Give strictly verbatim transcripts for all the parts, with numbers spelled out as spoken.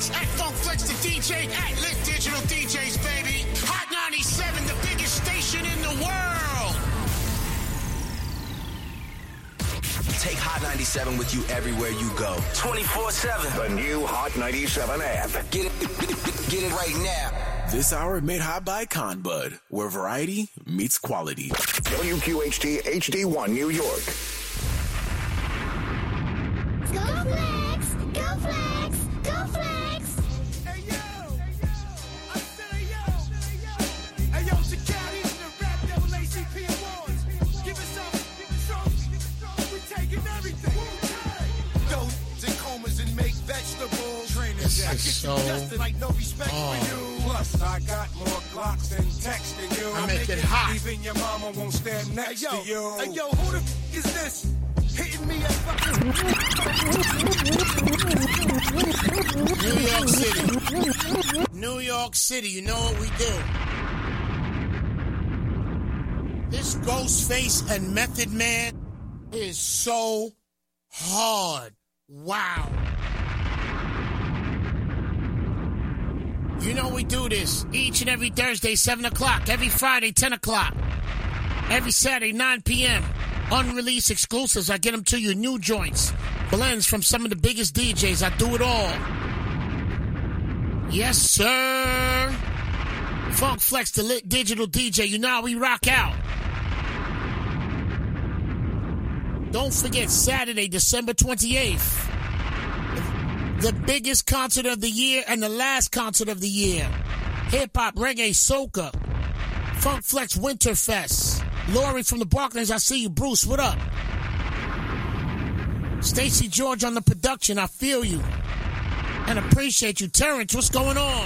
Flex, at Funk Flex the D J, at Lit Digital D Js, baby. Hot ninety-seven, the biggest station in the world. Take Hot ninety-seven with you everywhere you go. twenty-four seven. The new Hot ninety-seven app. Get it, get it, get it right now. This hour made hot by Conbud, where variety meets quality. W Q H T H D one, New York. Go Flex! Go Flex! Go Flex! Hey yo! I said hey yo! Hey yo, Chakotay in the Rap Devil A C P Awards. Give us up, trophy. We taking everything. Goats and comas and make vegetables. Trainers, This I is get so you dusted like no respect oh. for you. Plus, I got more Glocks than text than you. I make it hot. Even your mama won't stand next hey, yo, to you. Hey yo, who the f- is this? Hitting me at fucking New York City. New York City, you know what we do. This Ghostface and Method Man is so hard. Wow. You know we do this each and every Thursday, seven o'clock. Every Friday, ten o'clock. Every Saturday, nine p.m. Unreleased exclusives. I get them to you. New joints. Blends from some of the biggest D Js. I do it all. Yes, sir. Funk Flex, the Lit Digital D J. You know how we rock out. Don't forget Saturday, December twenty-eighth. The biggest concert of the year and the last concert of the year. Hip-hop, reggae, soca. Funk Flex Winterfest. Lori from the Barclays, I see you. Bruce, what up? Stacy George on the production, I feel you. And appreciate you. Terrence, what's going on?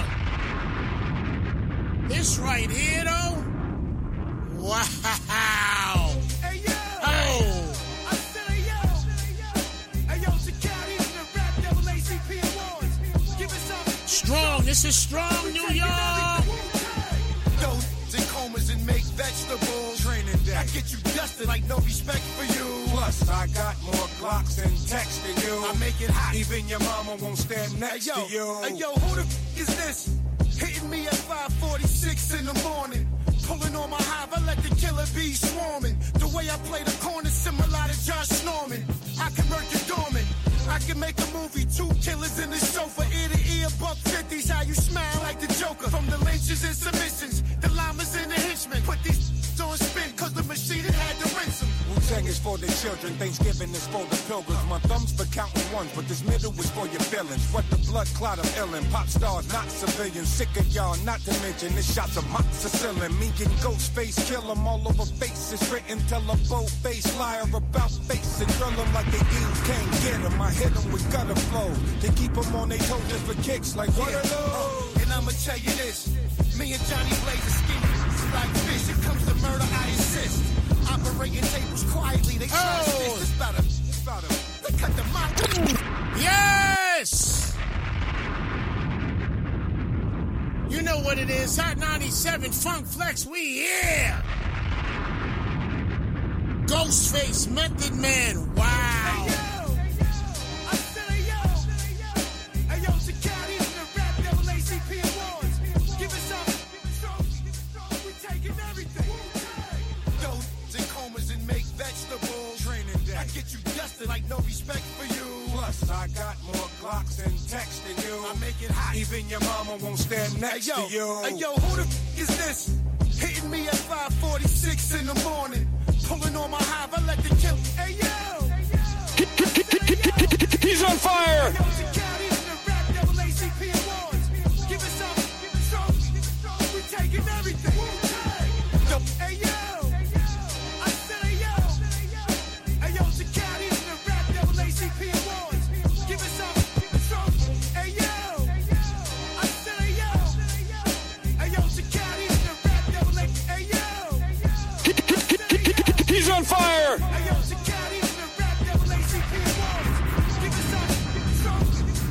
This right here, though? Wow. Hey, yo. Oh. I said, hey, yo. Hey, yo, Chakotay in the Rap Devil A C P Awards. Give us up. Strong. This is strong, New York. Goats and comas and make vegetables. Training day. I get you dusted like no respect for you. Plus, I got more Glocks than text than you. I make it hot. Even your mama won't stand next hey, yo, to you. Hey, yo, who the f- is this? Hitting me at five forty-six in the morning. Pulling on my hive, I let the killer be swarming. The way I play the corner, similar to Josh Norman. I can work you dormant. I can make a movie, two killers in the sofa, ear to ear, buck fifties, how you smile like the Joker. From the lynches and submissions, the llamas and the henchmen. Put these on spin, cause the machine had to rinse them. Wu-Tang is for the children, Thanksgiving is for the pilgrims. My thumb's for counting ones, but this middle is for your feelings. What the blood clot of illin', pop stars, not civilians. Sick of y'all, not to mention this shots of moxicillin. Me and Ghostface kill them all over faces. Written, tell a bold-faced liar about face and drill them like they use, can't get them. I hit them with gutter flow to keep them on their toes just for kicks like what yeah. uh, And I'ma tell you this, me and Johnny Blaze are skinny like fish. It comes to murder, I insist. Operating tables quietly, they try oh. to stitch this better. It's better. They cut the mic. Yes! You know what it is. Hot ninety-seven, Funk Flex, we here. Ghostface, Method Man, wow. Hey, yo. I said, hey, yo. Hey, yo, Chakotay in the Rap Devil A C P Awards. Give us up. We taking everything. Goats and comas and make vegetables. Training day. I get you dusted like no respect for you. Plus, I got more Glocks than text than you. I make it hot. Even your mama won't stand next hey, yo. to you. Hey, yo, who the f- is this? Hitting me at five forty-six in the morning. Pulling on my hive, I let the kill. Hey, yo. He's on fire. Hey, yo, Chakotay in the Rap Devil A C P Awards. Give us up. We taking everything. Hey, yo. I said, hey, yo. Hey, yo, Chakotay in the Rap Devil A C P Awards. Give us up. Hey, yo. I said, hey, yo. Hey, yo, Chakotay in the Rap Devil A C P Awards. Hey, yo. He's on fire. Hey, yo, Chakotay in the Rap Devil A C P Awards. Give us up.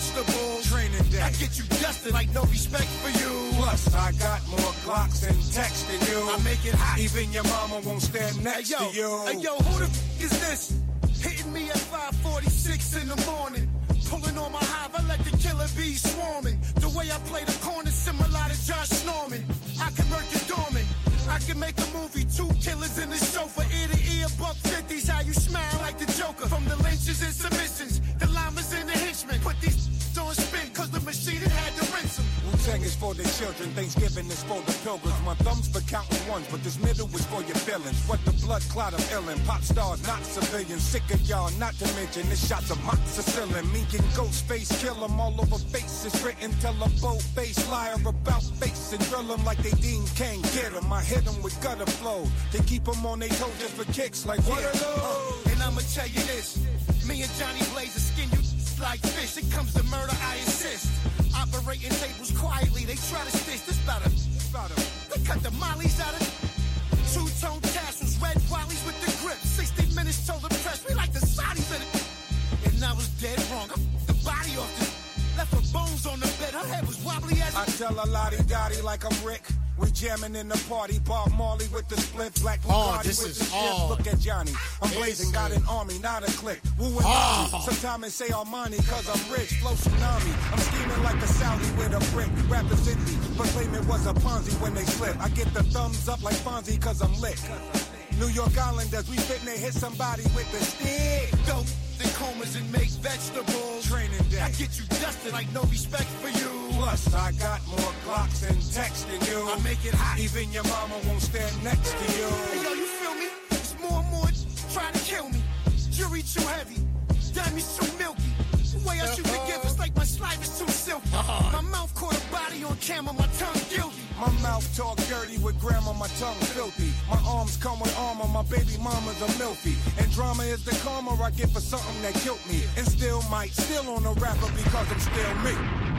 vegetables. Training day. I get you dusted like no respect for you. Plus, I got more Glocks and text than you. I make it hot. Even your mama won't stand next hey, yo, to you. Hey, yo, who the f*** is this? Hitting me at five forty-six in the morning. Pulling on my hive, I let the killer be swarming. The way I play the corner, similar to Josh Norman. I can work it dormant. I can make a movie, two killers in the chauffeur. Ear to ear, buck fifties, how you smile like the Joker. From the lynches and submissions, the llamas and the henchmen. Put these on spin, cause the machine had to rinse them. Wu-Tang is for the children, Thanksgiving is for the pilgrims. My thumb's for counting ones, but this middle is for your feelings. What the blood clot of illin', pop stars, not civilians. Sick of y'all, not to mention the shots of moxicillin. Mink and ghost face, kill them all over faces. Written, tell a bold face liar about face and drill them like they Dean can't get them. I hit them with gutter flow to keep them on their toes just for kicks like what are those? And I'ma tell you this, me and Johnny Blaze will skin you like fish. It comes to murder, I insist. Operating tables quietly, they try to stitch this about a, they cut the mollies out of two-tone tassels, red wallies with the grip. sixty minutes told the press, we like the Saudis in it. And I was dead wrong. I f***ed the body off the, left her bones on the bed. Her head was wobbly as I tell a lottie-dottie like I'm Rick. We jamming in the party, Bob Marley with the split, Black Bugatti oh, this with is the all. Look at Johnny, I'm blazing, got an army, not a clique. Woo and oh. Sometimes they say Armani, cause I'm rich, flow tsunami. I'm scheming like a Saudi with a brick. Rappers in me, but claim it was a Ponzi when they slip. I get the thumbs up like Fonzie, cause I'm lit. New York Islanders, we fitting to hit somebody with the stick. Dope the comas and make vegetables. Training day. I get you dusted like no respect for you. Plus, I got more Glocks and text than you. I make it hot. Even your mama won't stand next to you. Hey, yo, you feel me? It's more and more trying to kill me. Jury too heavy. Diamonds too milky. The way I shoot the gift is like my slime is too silky. My mouth caught a body on camera, my tongue guilty. My mouth talk dirty with grandma, my tongue filthy. My arms come with armor, my baby mama's a milfy. And drama is the karma I get for something that killed me. And still might, still on a rapper because I'm still me.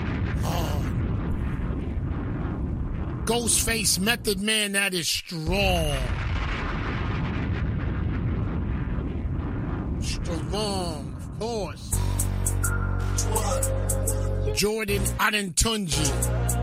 Oh. Ghostface, Method Man, that is strong. Strong, of course. Jordan Adentunji.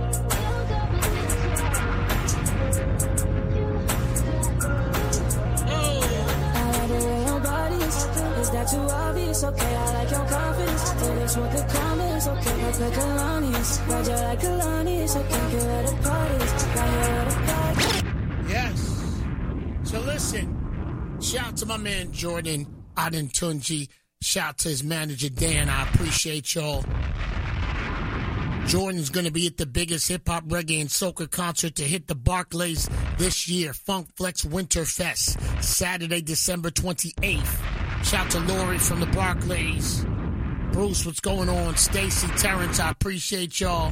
Is that too obvious? Okay, I like your confidence. Tell us what the comments. Okay, like the Kalani's. Roger like Kalani's. Okay, you're at the parties. Right here at the party. Yes. So listen, shout out to my man Jordan Adentunji. Shout out to his manager Dan. I appreciate y'all. Jordan's going to be at the biggest hip-hop, reggae, and soca concert to hit the Barclays this year, Funk Flex Winter Fest, Saturday, December twenty-eighth. Shout out to Lori from the Barclays. Bruce, what's going on? Stacy, Terrence, I appreciate y'all.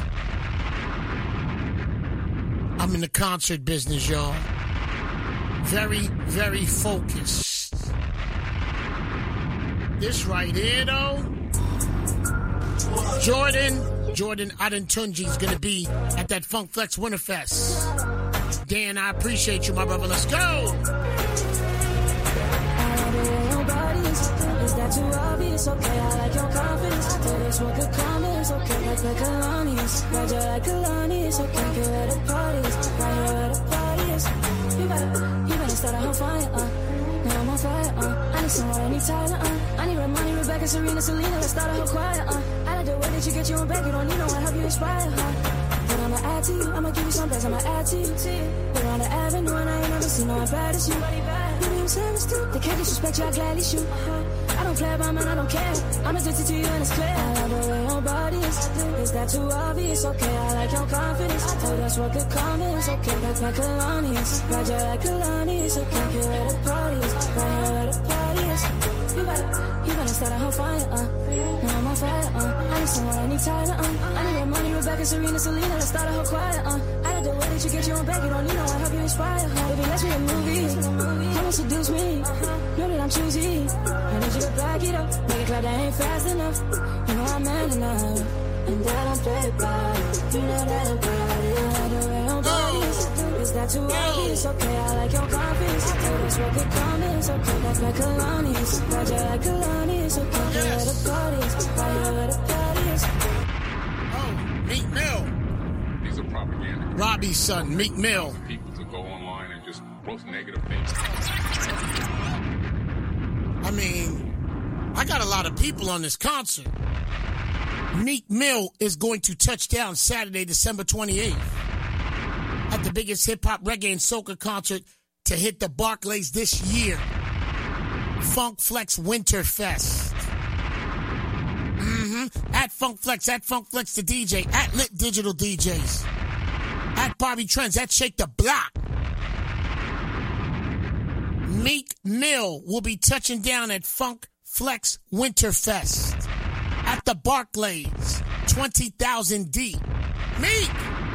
I'm in the concert business, y'all. Very, very focused. This right here, though, Jordan... Jordan Adentunji is going to be at that Funk Flex Winterfest. Dan, I appreciate you, my brother. Let's go. Is that too obvious? Okay, I like your confidence. Tell us what the comments. Okay, like the Kalani's. Roger like Kalani's. Okay, you're at the parties. Right here at the parties. You better, you better start a whole fire, uh. Now I'm on fire, uh. I need someone, I need Tyler, uh. I need Ramani, Rebecca, Serena, Selena. Let's start a whole choir, uh. I like the way that you get your own back. You don't need no one, help you inspire, huh? But I'ma add to you. I'ma give you some things, I'ma add to you. We're on the avenue and I ain't never seen no one bad as you. You be serious too. They can't disrespect you, I gladly shoot. Uh-huh. I don't play about man, I don't care. I'm addicted to you and it's clear. I love the way your body is. Is that too obvious? Okay, I like your confidence. Tell us what the comments. Okay, like my Kalani's. Roger like Kalani's. Okay, you're at the parties. Right here at the parties. You better, you better start a whole fire, uh. Now I'm on fire, uh. I need someone, I need Tyler, uh. I need Ramani, Rebecca, Serena, Selena. Let's start a whole choir, uh. I like the way that you get your own back. You don't need no one, help you inspire, huh? Baby, let's be a movie. Come and seduce me. Know that I'm choosy. I need you to back it up. Make it clap, that ain't fast enough. You know I'm man enough. And that I'm played by. You know that I'm proud. I like the way your body is. Is that too obvious? Okay, I like your confidence. Tell us what the comments. Okay, that's like Kalani's. Roger like Kalani's. Okay, you're at the parties. Right here at the parties. Robbie's son, Meek Mill. People to go online and just post negative things. I mean, I got a lot of people on this concert. Meek Mill is going to touch down Saturday, December twenty-eighth at the biggest hip-hop, reggae, and soca concert to hit the Barclays this year. Funk Flex Winter Fest. Mm-hmm. At Funk Flex, at Funk Flex the D J, at Lit Digital D Js, at Bobby Trends, at Shake the Block. Meek Mill will be touching down at Funk Flex Winter Fest at the Barclays, twenty thousand deep. Meek!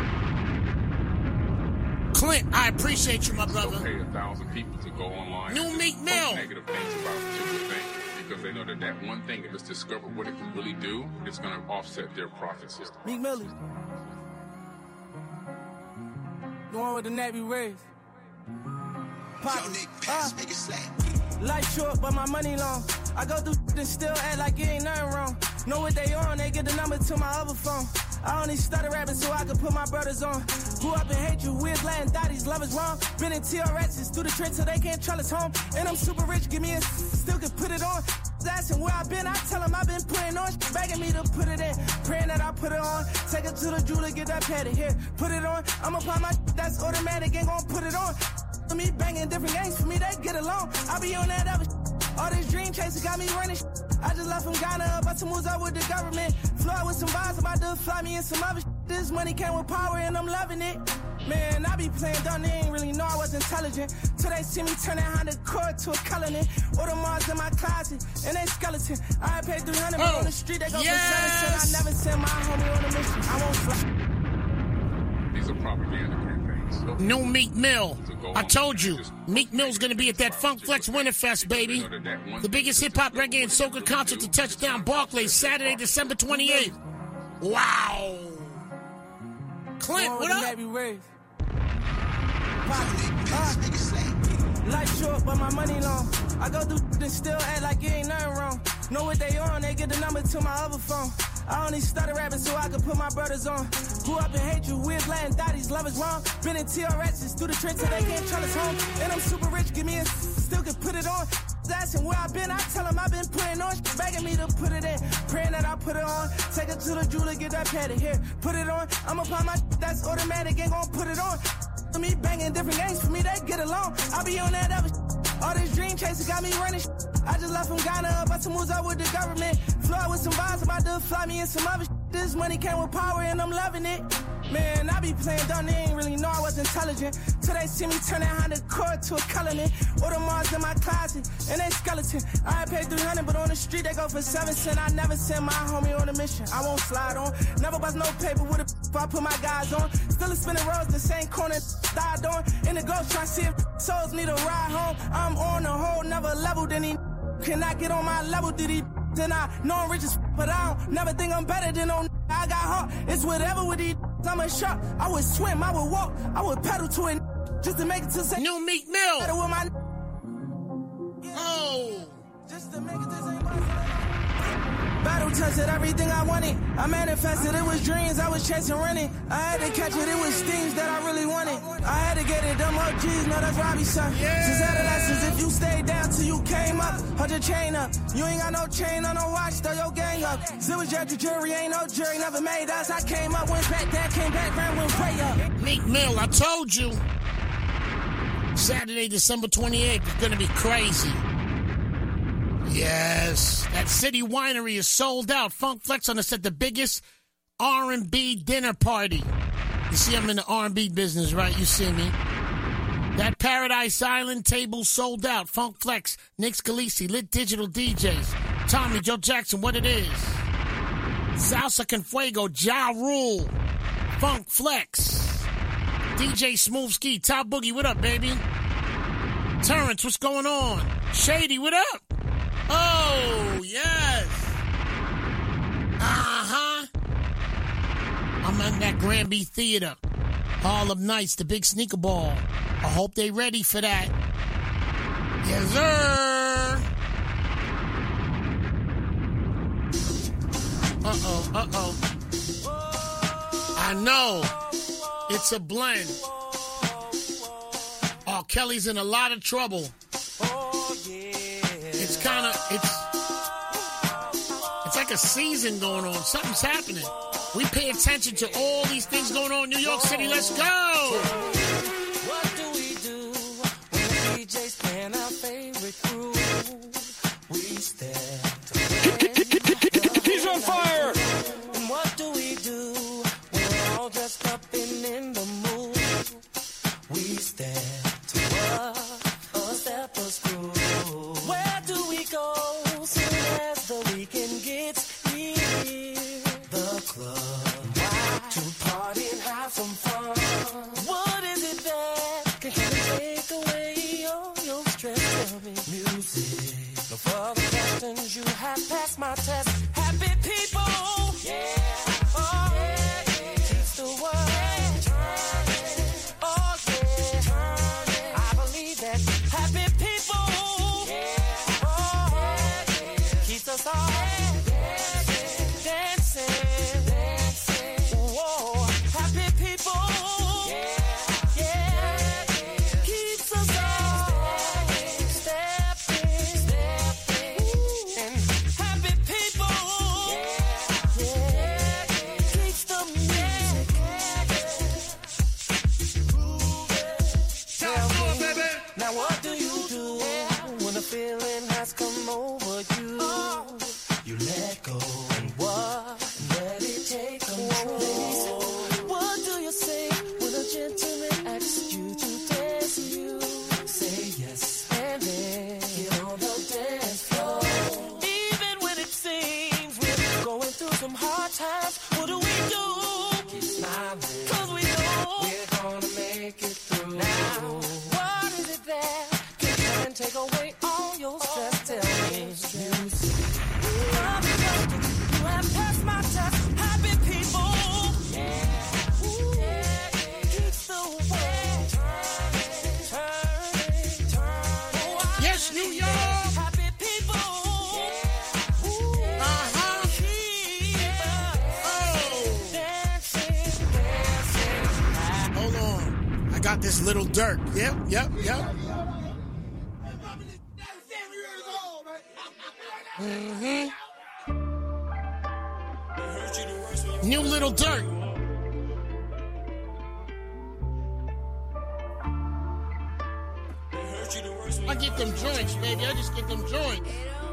Clint, I appreciate you, my brother. Pay a thousand people to go online. New Meek Mill. Negative things about a particular thing because they know that that one thing, if it's discovered what it can really do, it's going to offset their profit system. Meek Millie. The one with the Navy rays. Pop. Uh, life short, but my money long. I go through and still act like it ain't nothing wrong. Know what they on, they get the number to my other phone. I only started rapping so I could put my brothers on. Grew up in hatred, weird Latin thotties, love is wrong. Been in T R X's through the trench so they can't trell us home. And I'm super rich, give me a still can put it on. Asking where I been, I tell them I been putting on. Begging me to put it in, praying that I put it on. Take it to the jeweler, get that patty here. Put it on, I'ma pop my that's automatic, ain't gon' put it on. Me banging different gangs, for me they get along. I be on that other all this dream chasing got me running. I just left from Ghana, about to move up with the government. Fly with some vibes, about to fly me in some other. This money came with power and I'm loving it. Man, I be playing dumb, they ain't really know I was intelligent. Till they see me turn that Honda Accord to a Cullinan. Audemars in my closet, and they skeleton. I paid three hundred, but on the street they go yes. for seven cents. I never send my homie on a mission. I won't fly. These are propaganda campaigns. New Meek Mill. I told you, Meek Mill's going to be at that Funk Flex Winterfest, baby. The biggest hip-hop, reggae, and soca concert to touch down Barclays, Saturday, December twenty-eighth. Wow. Clint, what up? Uh, life short, but my money long. I go through and still act like it ain't nothing wrong. Know what they on, they get the number to my other phone. I only started rapping so I could put my brothers on. Grew up in hatred, weird Latin thotties, love is wrong. Been in T R X's through the trench so they can't trell us home. And I'm super rich, give me a still can put it on. Asking where I been, I tell them I been putting on. Begging me to put it in, praying that I put it on. Take it to the jeweler, get that patty here. Put it on, I'ma pop my that's automatic, ain't gon' put it on. Me banging different gangs, for me they get along. I be on that other all this dream chasing got me running. I just left from Ghana, about to move up with the government. Fly with some vibes, about to fly me in some other. This money came with power and I'm loving it. Man, I be playing dumb, they ain't really know I was intelligent. Till they see me turn that Honda Accord to a Cullinan. Audemars in my closet, and they skeleton. I paid three hundred, but on the street they go for seven cents. I never send my homie on a mission. I won't slide on. Never bust no paper with a if I put my guys on. Still a spinning roads, the same corner died on. In the ghost, try to see if souls need a ride home. I'm on a whole nother level than he. Cannot get on my level, did he? Then I know I'm rich as but I don't never think I'm better than on. I got heart, it's whatever with these. I'm a shark, I would swim, I would walk, I would pedal to it just to make it to say. New Meek Mill. With my oh. Just to make it to say. Battle tested everything I wanted. I manifested, it was dreams I was chasing running. I had to catch it, it was things that I really wanted. I had to get it, them O Gs, no, that's Robbie's son. Yeah. Since adolescence, if you stayed down till you came up, hold your chain up. You ain't got no chain on no watch, throw your gang up. It was just the jury, ain't no jury, never made us. I came up, went back down, came back round, went way up. Meek Mill, I told you. Saturday, December twenty-eighth is gonna be crazy. Yes, that City Winery is sold out. Funk Flex on us at the biggest R and B dinner party. You see, I'm in the R and B business, right? You see me. That Paradise Island table sold out. Funk Flex, Nick Scalisi, Lit Digital D Js, Tommy, Joe Jackson, what it is. Salsa Con Fuego, Ja Rule, Funk Flex, D J Smooth Ski, Top Boogie, what up, baby? Terrence, what's going on? Shady, what up? Oh, yes. Uh-huh. I'm in that Granby Theater. Hall of Nights, the big sneaker ball. I hope they ready for that. Yes, sir. Uh-oh, uh-oh. I know. It's a blend. R. Kelly's in a lot of trouble. It's kind of, it's, it's like a season going on. Something's happening. We pay attention to all these things going on in New York City. Let's go. What do we do when the D Js playing our favorite crew? We stare to He's on fire! And what do we do when we're all dressed up and in the mood? We stare to what a step of screw. Where do we go soon as the weekend gets here? The club. Why? To party and have some fun. What is it that can take away all your stress? Tell me. Music. No further questions, you have passed my test. Happy people. Yeah. Oh, yeah. Keeps the world turning. Oh, yeah. I believe that happy people. Yeah. Oh, yeah. Keeps us all dancing. Dancing. Whoa. Happy people. Yeah. Yeah. Keeps us all stepping. Stepping. And happy people. Yeah. Keeps the music. Tell me, now what do you do when the feeling has come over you? You let go and what? Let it take control. What do you say when a gentleman asks you to dance with you? Say yes and then get on the dance floor. Even when it seems we're going through some hard times, what do we do? Keep smiling, 'cause we know we're gonna make it through. Now, what is it that can take away all your stress? Tell me. Music. Love is justice. You have passed my test. Happy people. Yeah. Ooh, yeah. Keeps the world turning, turning, turning. Oh, I Yes, New believe York. that happy people. Yeah. Ooh, Uh-huh. keep us Oh. dancing, dancing. Hold on. I got this little Dirk. Yep, yep, yep. Mm-hmm. New Little Dirk. I get them joints, baby. I just get them joints.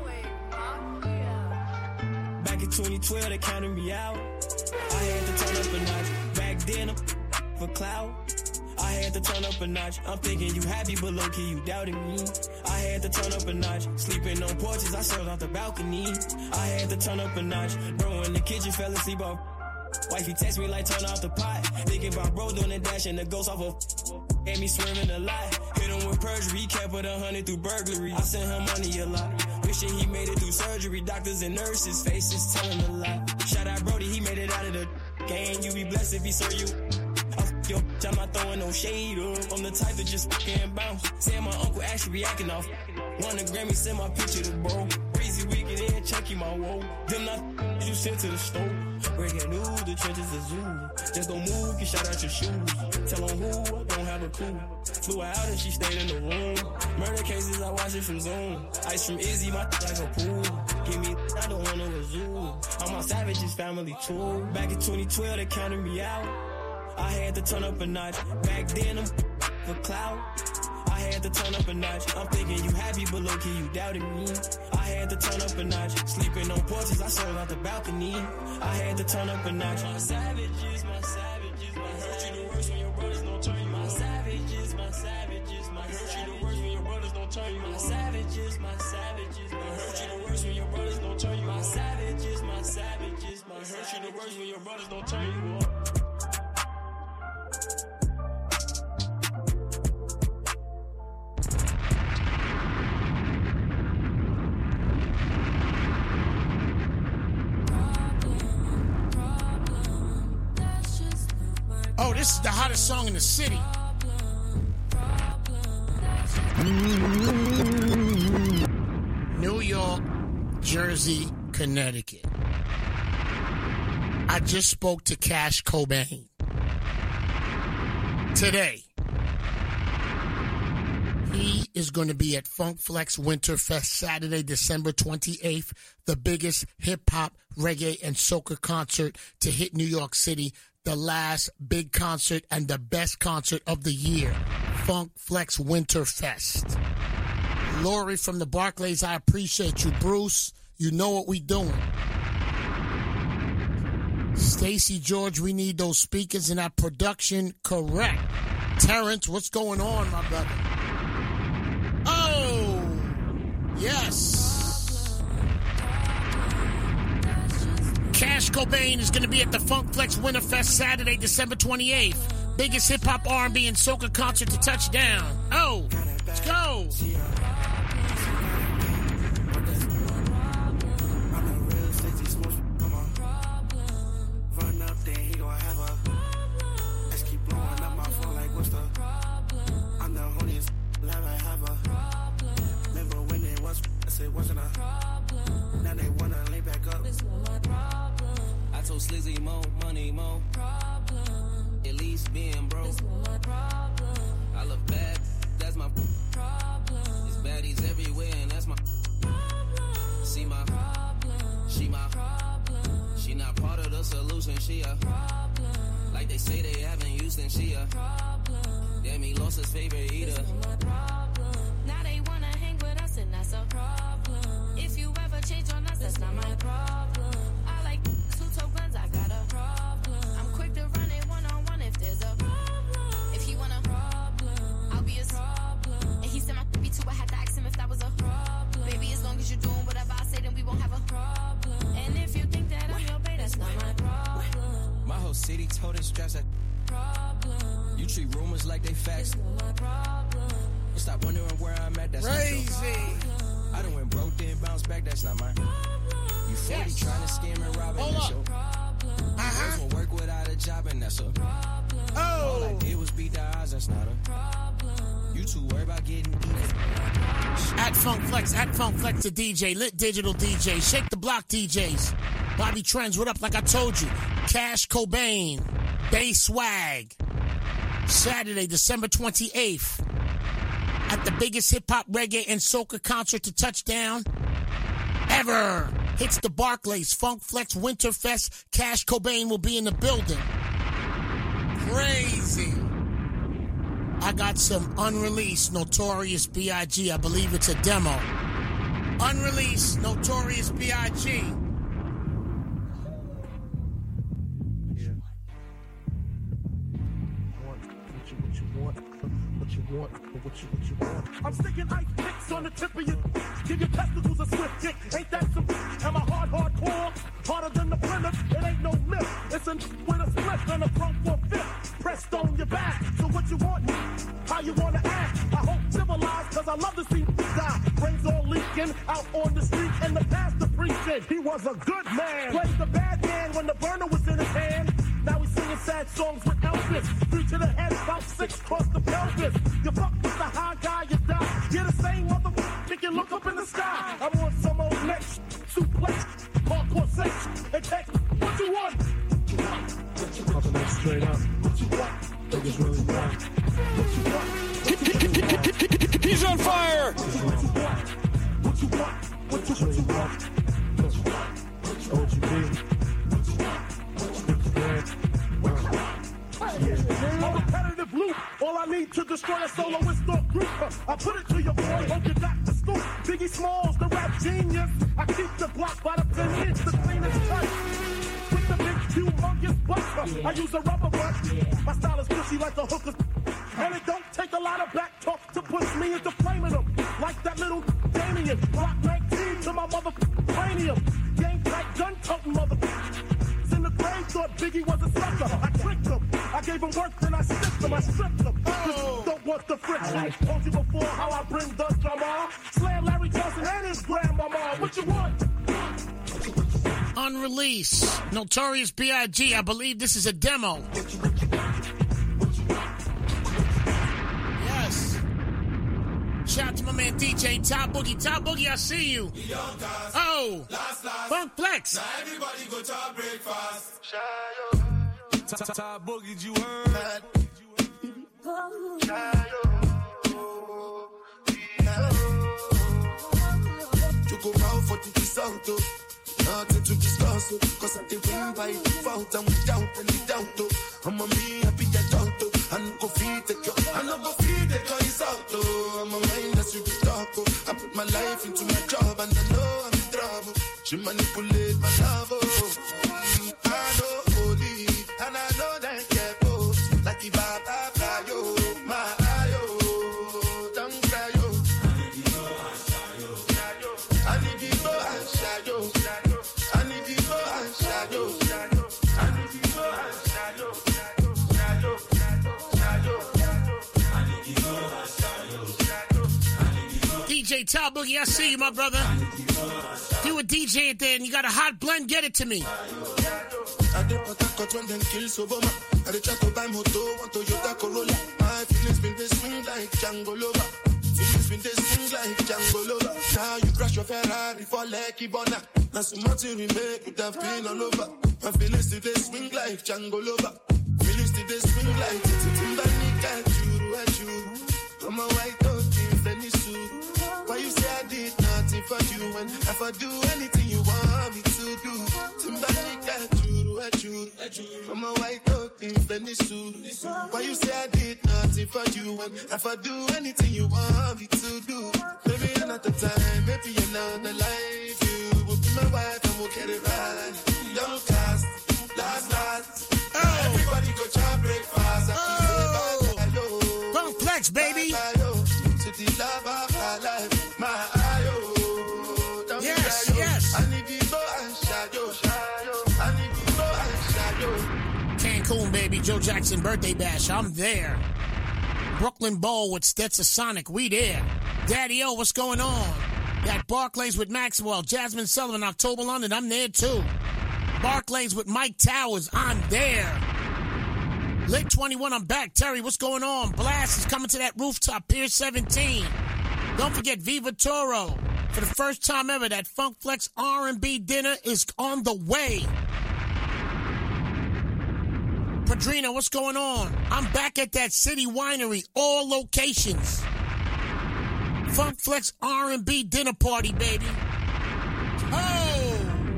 Back in twenty twelve, they counted me out. I had to turn up a notch. Back then, I'm for clout. I had to turn up a notch. I'm thinking you happy, but low-key you doubted me. I had to turn up a notch. Sleeping on porches, I served off the balcony. I had to turn up a notch. Bro in the kitchen fell asleep off. Wifey text me like turn off the pot. Thinking about bro doing the dash and the ghost off of had me swerving a lot. Hit him with perjury, kept it a hundred through burglary. I sent him money a lot. Wishing he made it through surgery. Doctors and nurses, faces telling a lot. Shout out Brody, he made it out of the game. You be blessed if he serve you. Yo, I'm not throwing no shade up. I'm the type that just fucking bounce. Saying my uncle actually be acting off. Want a Grammy, send my picture to bro. Breezy weekend in, checking my woe. Them not you sent to the store. Breaking news, the trenches are zoo. Just don't move, get shot out your shoes. Tell on who, I don't have a clue. Flew her out and she stayed in the room. Murder cases, I watch it from Zoom. Ice from Izzy, my like a pool. Give me, I don't want no zoo. All my savages family too. Back in twenty twelve, they counted me out. I had to turn up a notch. Back then, I'm for clout. I had to turn up a notch. I'm thinking you happy, but low-key you doubted me. I had to turn up a notch. Sleeping on porches, I served out the balcony. I had to turn up a notch. My savages, my savages, my hurt you the worst when your brothers don't turn you. My savages, my savages, my hurt you the worst when your brothers don't turn you. My savages, my savages, my hurt you the worst when your brothers don't turn you. My savages, my savages, my hurt you the worst when your brothers don't turn you up. Oh, this is the hottest song in the city. New York, Jersey, Connecticut. I just spoke to Cash Cobain. today. He is going to be at Funk Flex Winterfest Saturday, December twenty-eighth, the biggest hip-hop, reggae, and soca concert to hit New York City, the last big concert and the best concert of the year, Funk Flex Winterfest. Lori from the Barclays, I appreciate you. Bruce, you know what we doing. Stacy George, we need those speakers and that production correct. Terrence, what's going on, my brother? Oh, yes. Cash Cobain is going to be at the Funk Flex Winterfest Saturday, December twenty-eighth. Biggest hip-hop, R and B, and soca concert to touch down. Oh, let's go. It wasn't a problem. Now they wanna lay back up. This was my problem. I told Slizzy more money, more problem. At least being broke. This was my problem. I love bad, that's my problem. It's baddies everywhere, and that's my problem. See my problem. She my problem. She not part of the solution. She a problem. Like they say they haven't used, and she a problem. Damn, he lost his favorite eater. This was my problem. Now they wanna hang with us, and that's a problem. If you ever change on us, that's not my problem. I like two toe guns, I got a problem. I'm quick to run it one on one if there's a problem. If he want a problem, I'll be a problem. And he said my be too, I had to ask him if that was a problem. Baby, as long as you're doing whatever I say, then we won't have a problem. And if you think that I'm your bae, that's not my problem. My whole city told us stress that problem. You treat rumors like they facts. That's my problem. Stop wondering where I'm at, that's crazy. I done went broke, then bounce back, that's not mine. You forty yes. Trying to scam and rob, and that's your problem. Uh-huh. Won't work without a job, and that's a problem. Oh. All I did was beat the odds, that's not a problem. You too worried about getting even. At Funk Flex, at Funk Flex the D J, Lit Digital D J, Shake the Block D Js, Bobby Trends, what up, like I told you, Cash Cobain, Bay Swag, Saturday, December twenty-eighth. At the biggest hip-hop, reggae, and soca concert to touchdown ever. Hits the Barclays, Funk Flex Winterfest. Cash Cobain will be in the building. Crazy. I got some unreleased Notorious B I G I believe it's a demo. Unreleased Notorious B I G Want, what you, what you want. I'm sticking ice picks on the tip of your give your testicles a swift kick. Ain't that some am I hard, hardcore? Harder than the Plymouth, it ain't no myth. It's a with a split and a chrome for a fifth. Pressed on your back, so what you want? How you wanna act? I hope civilized, cause I love to see die. Brains all leaking, out on the street, and the pastor preaching. He was a good man. Played the bad man when the burner was in his hand. Now we singing sad songs with Elvis. Three to the head, about six across the pelvis. You fuck with the high guy, you die. You're the same motherfucker, you can look up in the sky. I'm on some old next suplex, hardcore sex, and text. What you want? What you want? What you want? That straight up. What you want? Niggas really want. What you want? He's on fire. What you want? What you want? What you really want? What you want? What you need? I'm repetitive loop. All I need to destroy a soloist or group. I put it to your boy, hope you got the scoop. Biggie Smalls, the rap genius. I keep the block by the pin inch, the cleanest touch. With the big humongous butt. I use a rubber butt. My style is pushy like a hooker. And it don't take a lot of back talk to push me into flaming them. Like that little Damien. Block nineteen to my motherfucking cranium. Game tight gun toting motherfucker. In the grave, thought Biggie was a sucker. I tricked him. I gave him work, then I stripped him. I stripped him. Oh. Don't want the friction. Told you before how I bring the drama. Slam Larry Johnson and his grandmama. What you want? Unreleased. Notorious B I G I believe this is a demo. Yes. Shout out to my man D J Top Boogie. Top Boogie, I see you. Oh. Funk Flex. Now everybody go to breakfast. Top Boogie, you heard? You go out for the Santo. Nothing to discuss, cause I did win by default. I'm without any doubt. I'm a me happy I don't do. I no go feed the girl. I no go feed the girl. It's out though. I'm a mind that's you talk. I put my life into my job and I know I'm in trouble. She manipulate my love. I know holy and I know that get both. Like if I die, yo, my ayo, don't cry yo. I need you go and shy yo. I need you go and shy yo. I need you go and shy yo. D J Tal Boogie, I see you, my brother. If you a D J there and you got a hot blend, get it to me. I did Patagot when them kills Obama. I did try to buy moto, want Toyota Corolla. My feelings been they swing like Django Lover. Feelings been they swing like Django Lover. Now you crash your Ferrari for Lucky Bonner. Now so much you remake could have been all over. My feelings still they swing like Django Lover. Feelings still they swing like Timbani got you at you. I'm a white dog in Venice. Why you say I did nothing for you and if I do anything you want me to do? Timbani got you at you. I'm a white dog in Venice. Why you say I did nothing for you and if I do anything you want me to do? Maybe another time, maybe another life. You will be my wife and we'll get it right. Young cast, last last. Oh. Everybody go try breakfast. Oh. Funk Flex, baby. To the love of my life, my ayo. Yes, yes. I need you go and shadow, shadow. I need you go and shadow. Cancun, baby. Joe Jackson birthday bash. I'm there. Brooklyn Bowl with Stetsasonic. We there. Daddy O, what's going on? Got Barclays with Maxwell, Jasmine Sullivan, October London. I'm there too. Barclays with Mike Towers. I'm there. Lit twenty-one, I'm back. Terry, what's going on? Blast is coming to that rooftop, Pier seventeen. Don't forget Viva Toro. For the first time ever, that Funk Flex R and B dinner is on the way. Padrino, what's going on? I'm back at that City Winery, all locations. Funk Flex R and B dinner party, baby. Oh!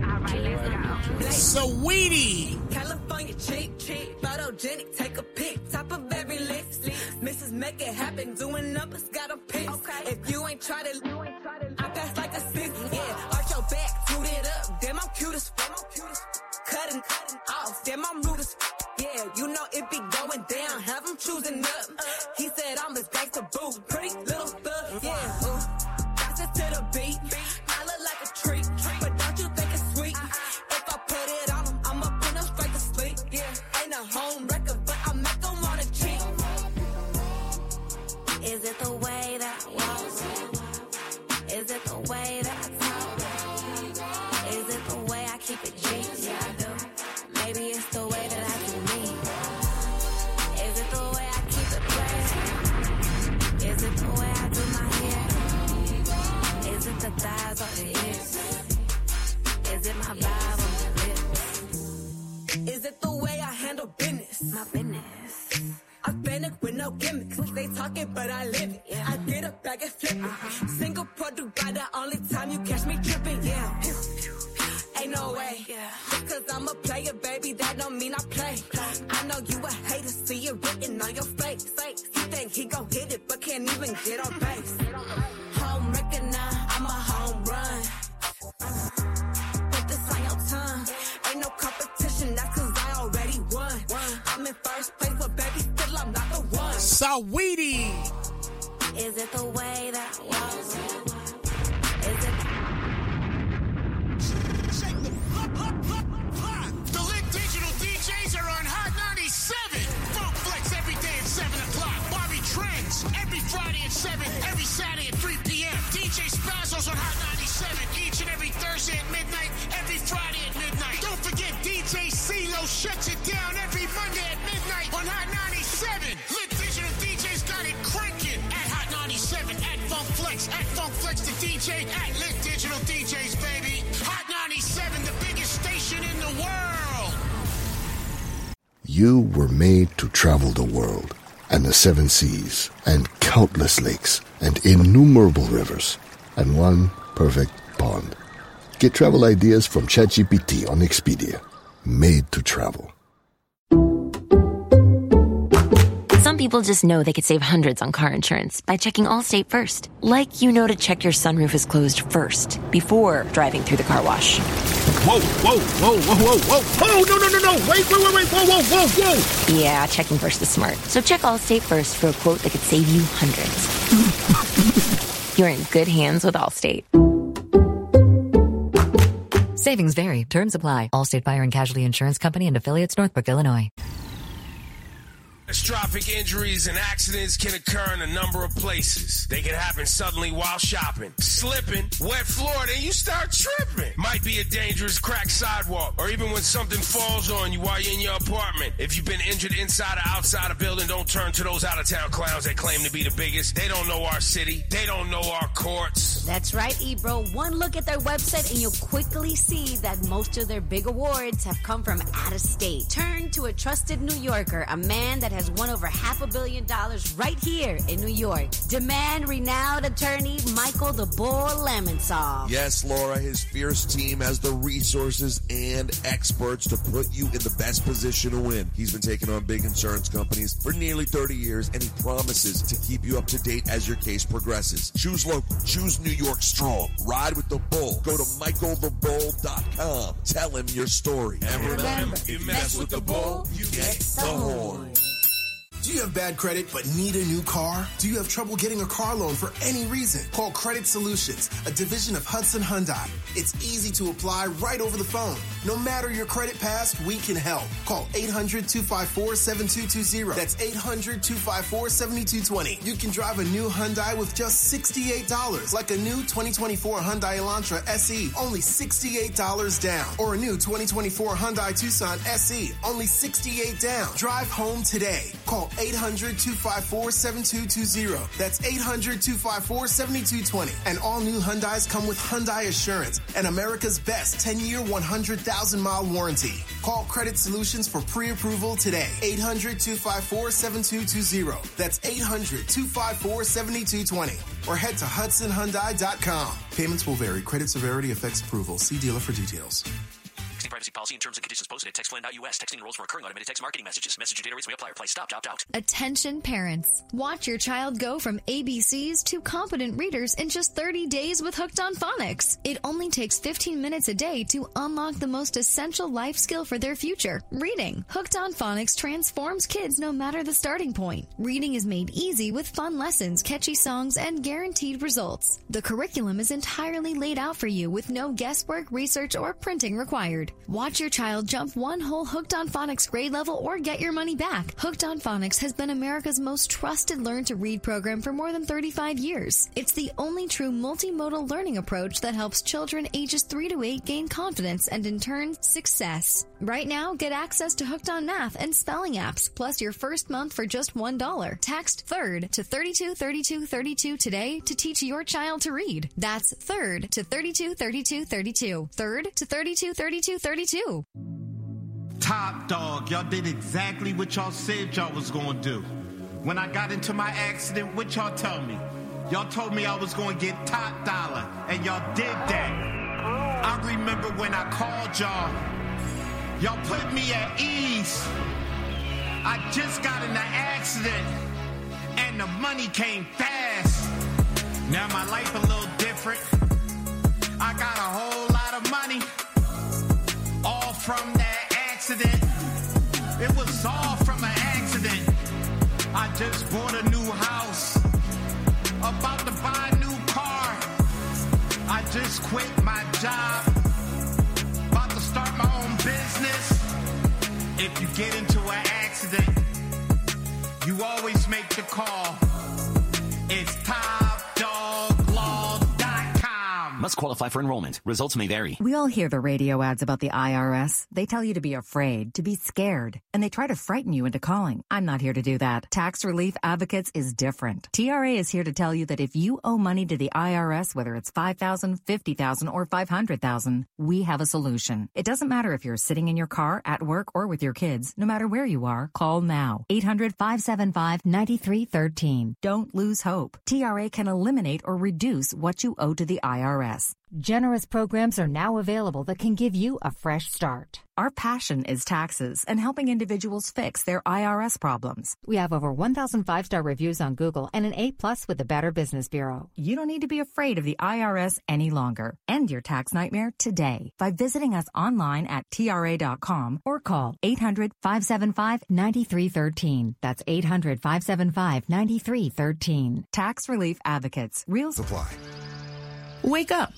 Sweetie. California cheap, cheap, photogenic, take a pic, top of every list. Missus Make It Happen, doing numbers, got a pic. Okay. If you ain't try to, I pass like a six. Yeah, arch your back, toot it up. Damn, I'm cute as fuck. Cutting, cutting off. Damn, I'm rude as fuck. Yeah, you know it be going down. Have him choosing up. He said I'm his gangsta boo. Pretty little thug. Yeah, ooh. Bounce it to the beat. I look like a treat, but don't you think it's sweet? If I put it on him, I'ma put him straight to sleep. Yeah, ain't a home record, but I make him wanna cheat. Is it the way that I walk? Is it the way that I talk? Is it the way I keep it G? Yeah, I do. Maybe it's the way that I do me. Is it the way I keep it playing? Is it the way I do my hair? Is it the thighs or the hips? Is it my vibe on the lips? Is it the way I handle business? My business. Authentic with no gimmicks. They talking, but I live it. Yeah. I get a bag and flip it. Uh-huh. Singapore, Dubai, the only time you catch me tripping. Yeah. Ain't no way. Yeah. Because I'm a player, baby, that don't mean I play. I know you a hater, see it written on your face. You think he gon' hit it, but can't even get on base. Home record now, I'm a home run. Put this on your tongue. Ain't no competition, that's cause I already won. I'm in first place, but baby, still I'm not the one. Saweetie. Is it the way that I walk? Is it The Lit Digital D Js are on Hot ninety-seven. Funk Flex every day at seven o'clock. Bobby Trends every Friday at seven, every Saturday at three p.m. D J Spazzo's on Hot ninety-seven each and every Thursday at midnight, every Friday at midnight. Don't forget D J CeeLo shuts it down every Monday at midnight on Hot ninety-seven. Lit Digital D Js got it cranking at Hot ninety-seven, at Funk Flex, at Funk Flex the D J, at Lit Digital D Js, baby. Hot ninety-seven, the biggest station in the world. You were made to travel the world. and the seven seas, and countless lakes, and innumerable rivers, and one perfect pond. Get travel ideas from ChatGPT on Expedia. Made to travel. Some people just know they could save hundreds on car insurance by checking Allstate first. Like you know to check your sunroof is closed first, before driving through the car wash. Whoa, whoa, whoa, whoa, whoa, whoa, whoa, no, no, no, no, wait, wait, wait, wait, whoa, whoa, whoa, whoa. Yeah, checking first is smart. So check Allstate first for a quote that could save you hundreds. You're in good hands with Allstate. Savings vary. Terms apply. Allstate Fire and Casualty Insurance Company and affiliates, Northbrook, Illinois. Catastrophic injuries and accidents can occur in a number of places. They can happen suddenly while shopping, slipping, wet floor, then you start tripping. Might be a dangerous cracked sidewalk, or even when something falls on you while you're in your apartment. If you've been injured inside or outside a building, don't turn to those out-of-town clowns that claim to be the biggest. They don't know our city. They don't know our courts. That's right, Ebro. One look at their website and you'll quickly see that most of their big awards have come from out of state. Turn to a trusted New Yorker, a man that has won over half a billion dollars right here in New York. Demand renowned attorney Michael the Bull Lemonsol. Yes, Laura, his fierce team has the resources and experts to put you in the best position to win. He's been taking on big insurance companies for nearly thirty years, and he promises to keep you up to date as your case progresses. Choose local. Choose New York strong. Ride with the Bull. Go to michael the bull dot com. Tell him your story. And remember, you mess with the Bull, you get the horn. Do you have bad credit but need a new car? Do you have trouble getting a car loan for any reason? Call Credit Solutions, a division of Hudson Hyundai. It's easy to apply right over the phone. No matter your credit past, we can help. Call eight hundred, two five four, seven two two zero. That's eight hundred, two five four, seven two two zero. You can drive a new Hyundai with just sixty-eight dollars, like a new twenty twenty-four Hyundai Elantra S E, only sixty-eight dollars down. Or a new twenty twenty-four Hyundai Tucson S E, only sixty-eight dollars down. Drive home today. Call eight hundred, two five four, seven two two zero. That's eight hundred, two five four, seven two two zero. And all new Hyundais come with Hyundai Assurance and America's best ten-year, one hundred thousand mile warranty. Call Credit Solutions for pre-approval today. eight hundred, two five four, seven two two zero. That's eight hundred, two five four, seven two two zero. Or head to hudson hyundai dot com. Payments will vary. Credit severity affects approval. See dealer for details. Privacy policy and terms and conditions posted at textflan dot U S. Texting enrolls for recurring automated text marketing messages. Message and data rates may apply. Reply stop, opt out. Attention parents. Watch your child go from A B Cs to competent readers in just thirty days with Hooked on Phonics. It only takes fifteen minutes a day to unlock the most essential life skill for their future, reading. Hooked on Phonics transforms kids no matter the starting point. Reading is made easy with fun lessons, catchy songs, and guaranteed results. The curriculum is entirely laid out for you with no guesswork, research, or printing required. Watch your child jump one whole Hooked on Phonics grade level or get your money back. Hooked on Phonics has been America's most trusted learn-to-read program for more than thirty-five years. It's the only true multimodal learning approach that helps children ages three to eight gain confidence and, in turn, success. Right now, get access to Hooked on Math and spelling apps, plus your first month for just one dollar. Text THIRD to thirty-two thirty-two thirty-two today to teach your child to read. That's THIRD to thirty-two thirty-two thirty-two. THIRD to thirty-two thirty-two thirty-two. Top dog, y'all did exactly what y'all said y'all was gonna do. When I got into my accident, what y'all tell me? Y'all told me I was gonna get top dollar, and y'all did that. I remember when I called y'all, y'all put me at ease. I just got in the accident, and the money came fast. Now my life a little different. I got a whole lot of money, all from that accident. It was all from an accident. I just bought a new house, about to buy a new car. I just quit my job, about to start my own business. If you get into an accident, you always make the call. It's top dog law dot com. Must qualify for enrollment. Results may vary. We all hear the radio ads about the I R S. They tell you to be afraid, to be scared, and they try to frighten you into calling. I'm not here to do that. Tax Relief Advocates is different. T R A is here to tell you that if you owe money to the I R S, whether it's five thousand dollars, fifty thousand dollars, or five hundred thousand dollars, we have a solution. It doesn't matter if you're sitting in your car, at work, or with your kids. No matter where you are, call now. eight hundred, five seven five, nine three one three. Don't lose hope. T R A can eliminate or reduce what you owe to the I R S. Generous programs are now available that can give you a fresh start. Our passion is taxes and helping individuals fix their I R S problems. We have over one thousand five-star reviews on Google and an A plus with the Better Business Bureau. You don't need to be afraid of the I R S any longer. End your tax nightmare today by visiting us online at T R A dot com or call eight hundred, five seven five, nine three one three. That's eight hundred, five seven five, nine three one three. Tax Relief Advocates. Real supply. Wake up.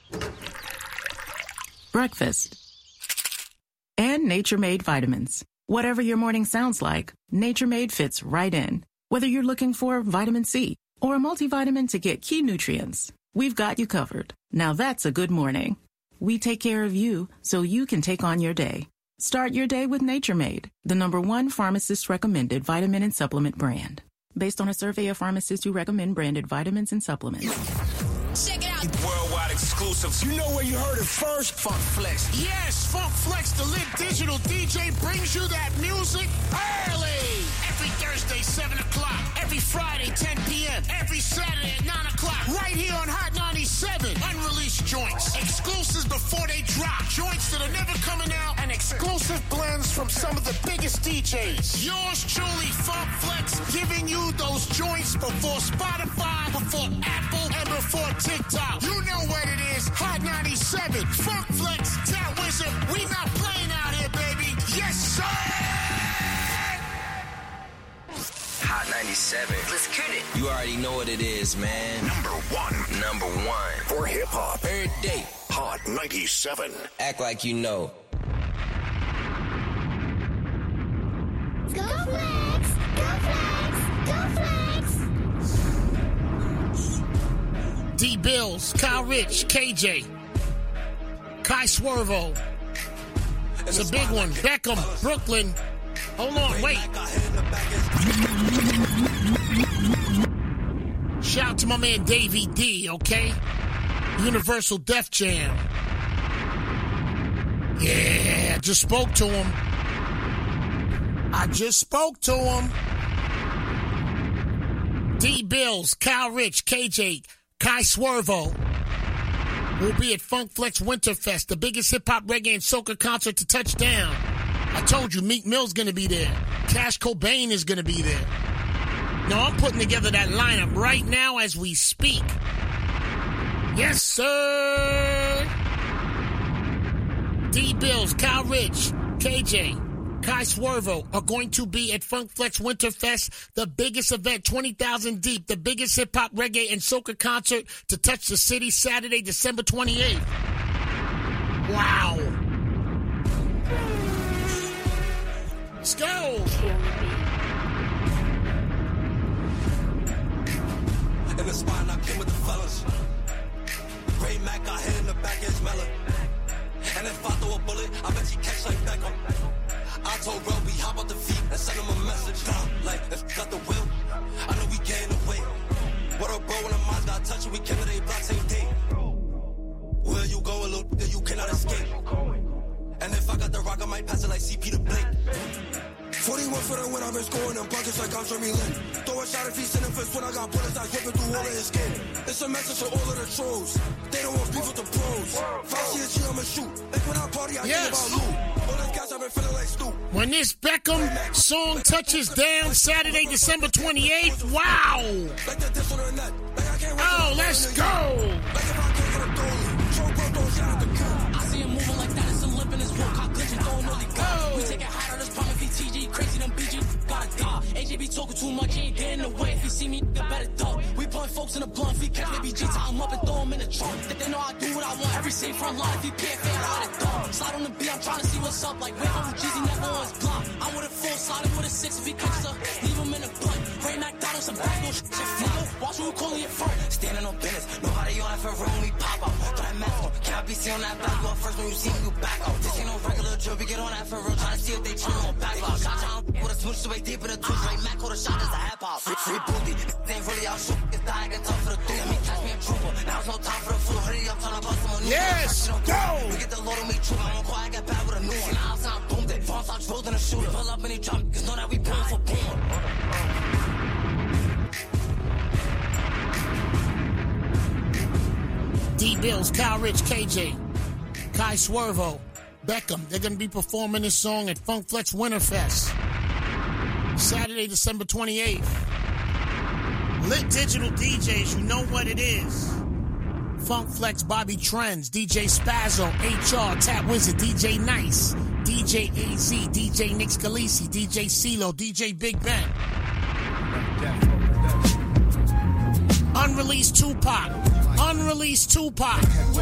Breakfast. And Nature Made vitamins. Whatever your morning sounds like, Nature Made fits right in. Whether you're looking for vitamin C or a multivitamin to get key nutrients, we've got you covered. Now that's a good morning. We take care of you so you can take on your day. Start your day with Nature Made, the number one pharmacist recommended vitamin and supplement brand. Based on a survey of pharmacists who recommend branded vitamins and supplements. Check it out. Worldwide exclusives. You know where you heard it first? Funk Flex. Yes, Funk Flex, the lit digital D J, brings you that music early. Every Thursday, seven o'clock. Every Friday, ten p.m. Every Saturday at nine o'clock. Right here on Hot ninety-seven. Unreleased joints. Exclusives before they drop. Joints that are never coming out. And exclusive blends from some of the biggest D Js. Yours truly, Funk Flex, giving you those joints before Spotify, before Apple, and before TikTok. You know what it is. Hot ninety-seven. Funk Flex, Tat Wizard. We not playing out here, baby. Yes, sir. Hot ninety-seven. Let's get it. You already know what it is, man. Number one. Number one. For hip hop. Every day. Hot ninety-seven. Act like you know. Go Flex! Go Flex! Go Flex! D Bills, Kyle Rich, K J, Kai Swervo. It's a big one. Beckham, Brooklyn. Hold on, wait. Shout out to my man Davey D, okay? Universal Def Jam. Yeah, I just spoke to him. I just spoke to him. D Bills, Kyle Rich, K J, Kai Swervo will be at Funk Flex Winterfest, the biggest hip-hop, reggae, and soca concert to touch down. I told you, Meek Mill's going to be there. Cash Cobain is going to be there. No, I'm putting together that lineup right now as we speak. Yes, sir. D Bills, Kyle Rich, K J, Kai Swervo are going to be at Funk Flex Winterfest, the biggest event, twenty thousand deep, the biggest hip-hop, reggae, and soca concert to touch the city, Saturday, December twenty-eighth. Wow. Let's go. In the spot, I came with the fellas. Ray Mac got hit in the back, it's melon. And if I throw a bullet, I bet you catch like Beckham. I told Roby, hop out the feet and send him a message. Like, if got the will, I know we gain the weight. What up, bro, when the minds got touched, we came to they block same day. Where you go, a little nigga, you cannot escape. And if I got the rock, I might pass it like C P to Blake. forty-one for the win, I've been scoring them buckets like I'm Jeremy Lin. Throw a shot if he's sending fist when I got bullets, I ripping through all of his skin. It's a message to all of the trolls. They don't want beef with the pros. If I see a G, I'ma shoot. Like when I party, I yes. think about loot. All those guys, I've been feeling like Snoop. When this Beckham song touches down Saturday, December twenty-eighth, wow. Like the dish on her neck. Like I can't oh, let's go. Like if I can't get a goalie. Troll bro, throw shit out the coop. I see him moving like that, it's a lip in his walk. How good you throwing really good. We take it higher, this problem V T G. Crazy, them B G, gotta die. A J be talking too much, he ain't getting away. If you see me, you better duck. We point folks in the blunt, if he catch me, B G, tie him up and throw him in the trunk. If they know I do what I want, every scene front line. If he can't fail, I let dog. Slide on the beat, I'm trying to see what's up. Like, wait, I'm Jeezy, never on his block. I'm with a full slide with a six if he catches her. Leave him in the blunt. Ray McDonald's, some back, no shit, flow. Watch who calling it front. Standing on business. Nobody on that for room, we pop out. Throw that mask on. Can't be seen on that back. You up first when you see me, you back out. This ain't no regular drill. We get on that for real. Trying to see if they trying on backlog. Shot down with a smooch so way deep in the tooth. Right, Mac call the shot as a half pop. Free, free booty. They ain't really out shoot. It's the I get tough for the three. Let me catch me a trooper. Now it's no time for the fool. Hurry up, trying to bust some new. Yes, go! We get the load on me true. I'm on call, I get back with a new one. Now outside, boomed it. Phone start drilled in the shooter. Pull up and he drop. Cause know that we boom for boom. D-Bills, Kyle Rich, K J, Kai Swervo, Beckham. They're going to be performing this song at Funk Flex Winterfest. Saturday, December twenty-eighth. Lit Digital D Js, you know what it is. Funk Flex, Bobby Trends, D J Spazzo, H R, Tap Wizard, D J Nice, D J A Z, D J Nick Scalisi, D J CeeLo, D J Big Ben. Unreleased Tupac. Unreleased Tupac.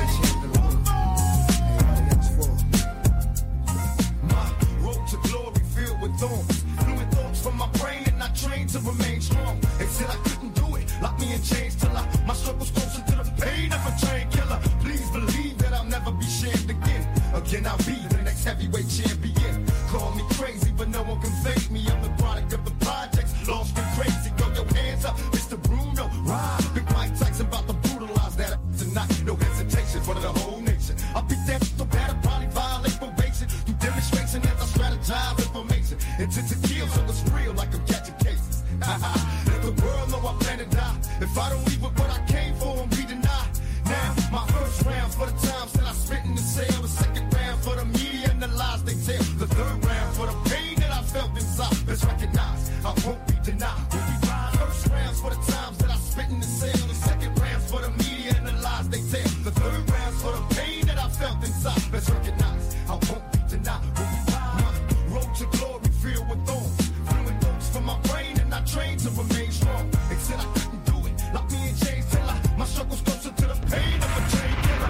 My road to glory filled with thorns. Fluid thoughts from my brain and I trained to remain strong. They said I couldn't do it. Locked me in chains till I, my struggle's closer to the pain of a train killer. Please believe that I'll never be shamed again. Again, I'll be the next heavyweight champion. Call me crazy, but no one can fake me. I'm the product of the projects. Lost and crazy. Throw your hands up, Mister Bruno. Ride. Big Mike Tyson about to brutalize that tonight. No hesitation for the whole nation. I'll beat that so bad I'll probably violate probation. Do demonstration as I strategize information. Intent to kill, so it's real like I'm catching cases. Let the world know I plan to die. If I don't leave with what I came for, I'm be denied. Now, my first round for the times that I spent in the cell. The second round for the media and the lies they tell. The third round for the pain that I felt inside. Let's recognize I won't be denied. We'll be right. First rounds for the times that I spent in the cell. The second rounds for the media and the lies they tell. The third rounds for the pain that I felt inside. Let's recognize I won't be denied. We'll be right. Road to glory filled with thorns. Fluid thoughts from my brain and I trained to remain strong. They said I couldn't do it. Lock me in chains till I, my struggle's closer to the pain of a chain killer.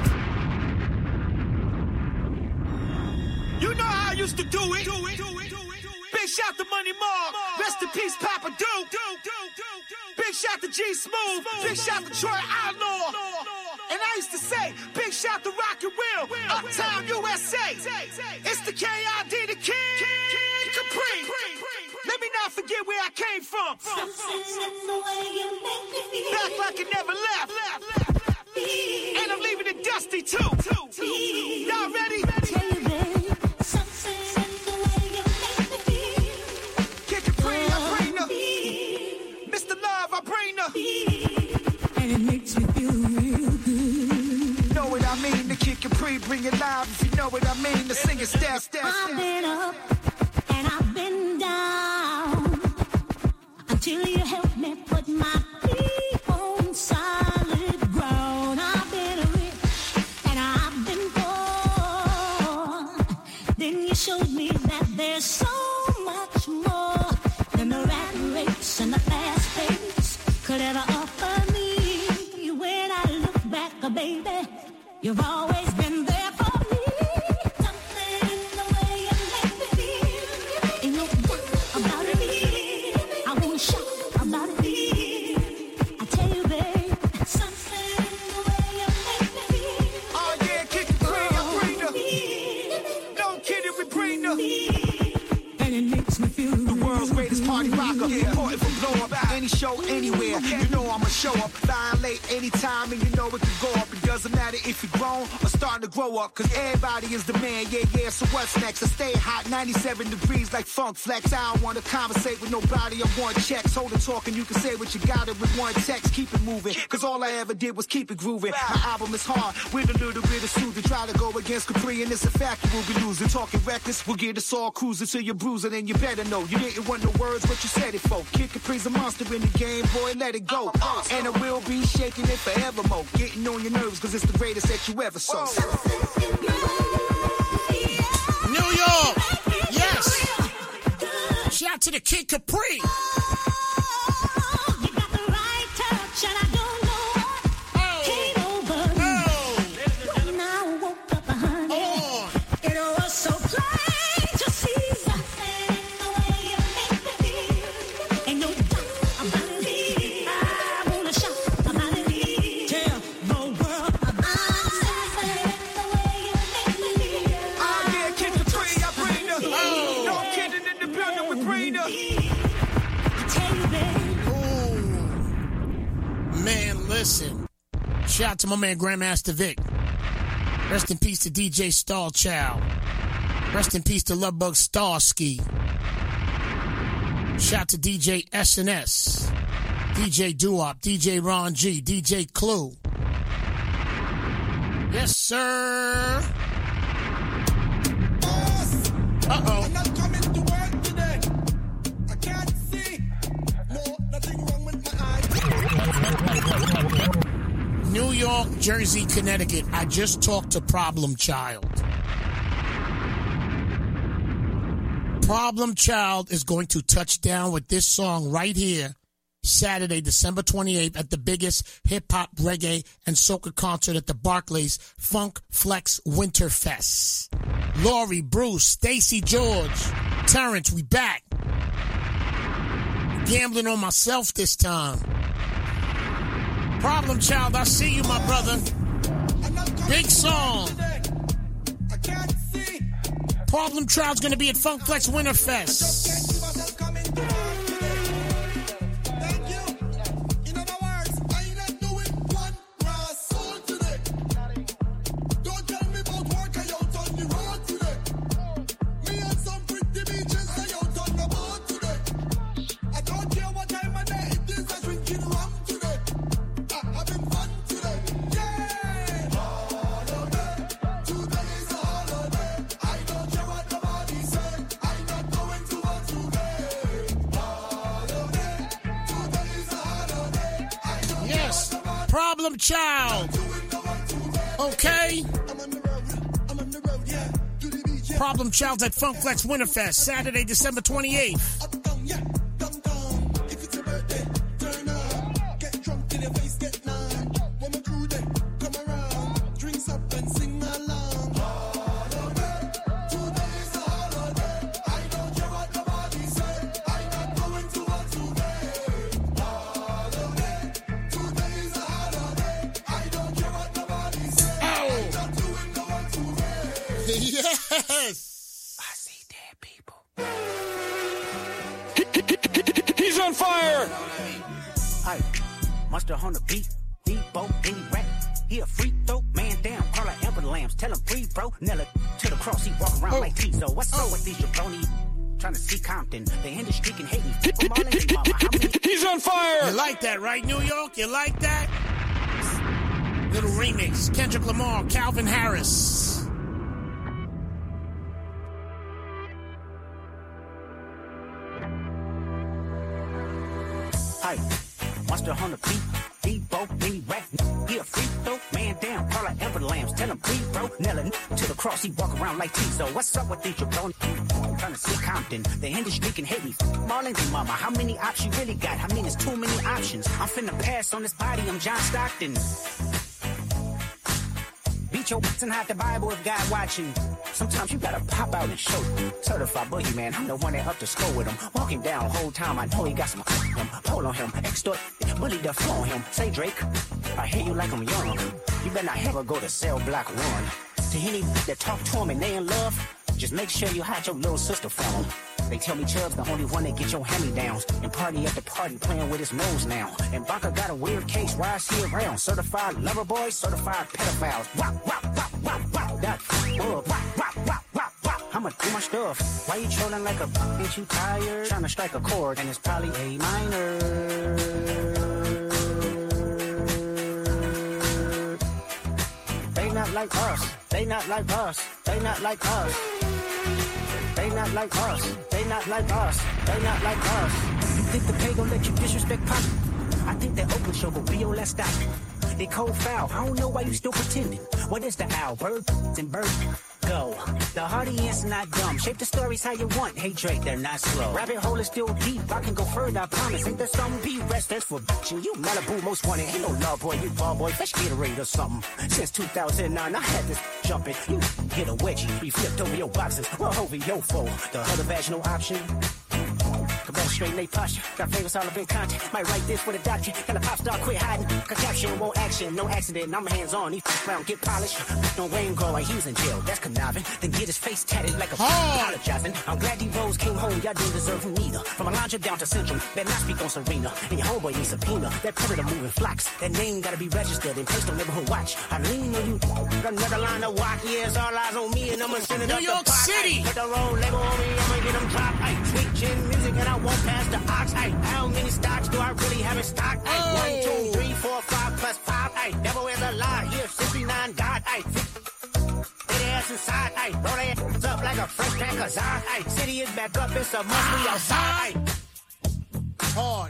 You know how I used to do it. Do it. Do it. Do it. Big shout to Money Mark. Rest in peace, Papa Duke. Big shout to G Smooth. Big shout to Troy Outlaw. And I used to say, big shout to Rock and Will. Uptown U S A. It's the K I D, the King Capri. Let me not forget where I came from. Back like it never left. And I'm leaving it dusty too. Y'all ready? Mister Love, I bring the and it makes me feel real good. Know what I mean? The Kid Capri, bring it live if you know what I mean. The singing step, step. I've been up and I've been down until you help me put my feet on solid ground. I've been rich and I've been poor. Then you showed me that there's so much more than the rat race and the fast pace could ever offer me. When I look back, oh baby, you've always been there for me. Something in the way you make me feel. Ain't no doubt about it. I won't shout about it. I tell you, babe, something in the way you make me feel. Oh yeah, Kick and Free, I bring the. Don't kid it, we bring the. And it makes me feel the world's greatest party rocker. Yeah. Important for blow up any show, anywhere. Okay. You know I'ma show up, violate anytime, and you know it can go up. It doesn't matter if you're grown or starting to grow up, cause everybody is the man. Yeah, yeah, so what's next? I stay hot, ninety-seven degrees like Funk Flex. I don't wanna conversate with nobody, I want checks. Hold it talking, you can say what you got it with one text. Keep it moving, cause all I ever did was keep it grooving. My album is hard, with a little bit of soothing. Try to go against Capri, and it's a fact you will be losing. Talking reckless, we'll get us all cruising till you're bruising, and you better know you didn't want no words, but you said it, folk. Kid Capri's a monster in the game, boy, let it go. And I will be shaking it forevermore. Getting on your nerves, cause it's the greatest that you ever saw. New York, yes. Shout to the Kid Capri. Show Sabrina. Man, listen. Shout out to my man Grandmaster Vic. Rest in peace to D J Star Child. Rest in peace to Lovebug Starsky. Shout out to D J S N S. D J Doo-Wop, D J Ron G, D J Clue. Yes, sir. Uh-oh. I'm not coming to work today. I can't see. No, nothing wrong with my eyes. New York, Jersey, Connecticut. I just talked to Problem Child. Problem Child is going to touch down with this song right here Saturday, December twenty-eighth at the biggest hip-hop, reggae, and soca concert at the Barclays Funk Flex Winterfest. Lori, Bruce, Stacy George, Terrence, we back. Gambling on myself this time. Problem Child, I see you, my brother. Big song. Problem Child's gonna be at Funk Flex Winterfest. Problem Child. Okay? Problem Child's at Funk Flex Winterfest, Saturday, December twenty-eighth. Yes! I see dead people. He, he, he's on fire! Hey, Monster on the beat, Debo, any rap. He a free throw, man down, Carla Amber Lambs. Tell him free, bro. Nella to the cross, he walk around oh. like Tizo. What's up oh. with these jabroni? Trying to see Compton. The industry can hate me. He, he, he, mama. Many- he's on fire! You like that, right, New York? You like that? Little remix. Kendrick Lamar, Calvin Harris. Hey, Monster on the beat, Debo, any rap. He a free throw, man down, Carla Amber Lambs. Tell him free, bro. Nella to the cross, he walk around like Tizo. What's up with these jabroni? Trying to see Compton. The industry can hate me. Marlon and mama, how many options you really got? I mean, there's too many options. I'm finna pass on this body, I'm John Stockton. Beat your and hide the Bible if God watching. Sometimes you gotta pop out and show them. Certified boogeyman, I'm the one that up to score with him. Walking down whole time, I know he got some him. Pull on him, extort, bully the flow on him. Say Drake, I hear you like I'm young. You better not ever go to cell block one. To any that talk to him and they in love, just make sure you hide your little sister from him. They tell me Chubb's the only one that get your hand-me-downs. And party at the party playing with his nose now. And Baca got a weird case, why is he around? Certified lover boy, certified pedophiles. Wop, wop, wop, wop, wop. That bug. Wop, wop, wop, wop, wop. I'ma do my stuff. Why you trolling like a b- ain't you tired? Trying to strike a chord and it's probably A minor. They not like us. They not like us. They not like us. They not like us. They not like us. They not like us. You think the pay gon' let you disrespect Pop? I think that Oakland show will be your last stop. They cold foul. I don't know why you still pretending. What is the owl? Bird and bird. Go. The audience not dumb. Shape the stories how you want. Hey Drake, they're not slow. Rabbit hole is still deep. I can go further, I promise. Ain't there some be rest that's for bitching? You Malibu most wanted. Ain't no love boy, you ball boy. Fresh Gatorade or something. Since two thousand nine, I had this jumping. You get a wedgie. Be flipped over your boxes. Well, over your foe. The other vaginal option. Better straighten they posture. Got favors all up in content. Might write this with a doctor. Got a pop star quit hiding. Cause caption won't action. No accident. I'm hands on. He f around, get polished. No rain go like he was in jail. That's conniving. Then get his face tatted like a oh. apologizing. I'm glad he rose Heroes came home, y'all didn't deserve them neither. From Alondra down to Central, better not speak on Serena. And your homeboy needs subpoena. That predator moving flocks. That name gotta be registered and placed on neighborhood watch. I lean on you. Another line of walk, yes, all eyes on me, and I'ma send it New up York the pot. City. Ay, put the roll label on me, I'ma get them dropped. Ay, sweet chin music, and I won't pass the ox. Ay, how many stocks do I really have in stock? Ay, Oh. one, two, three, four, five plus five. Ay, devil is a lie. Here, sixty-nine God. Ay, get their ass inside. Ay, roll their ass up like a fresh pack of Zod. Ay, city is back up, it's a must be outside. Ay. Hard.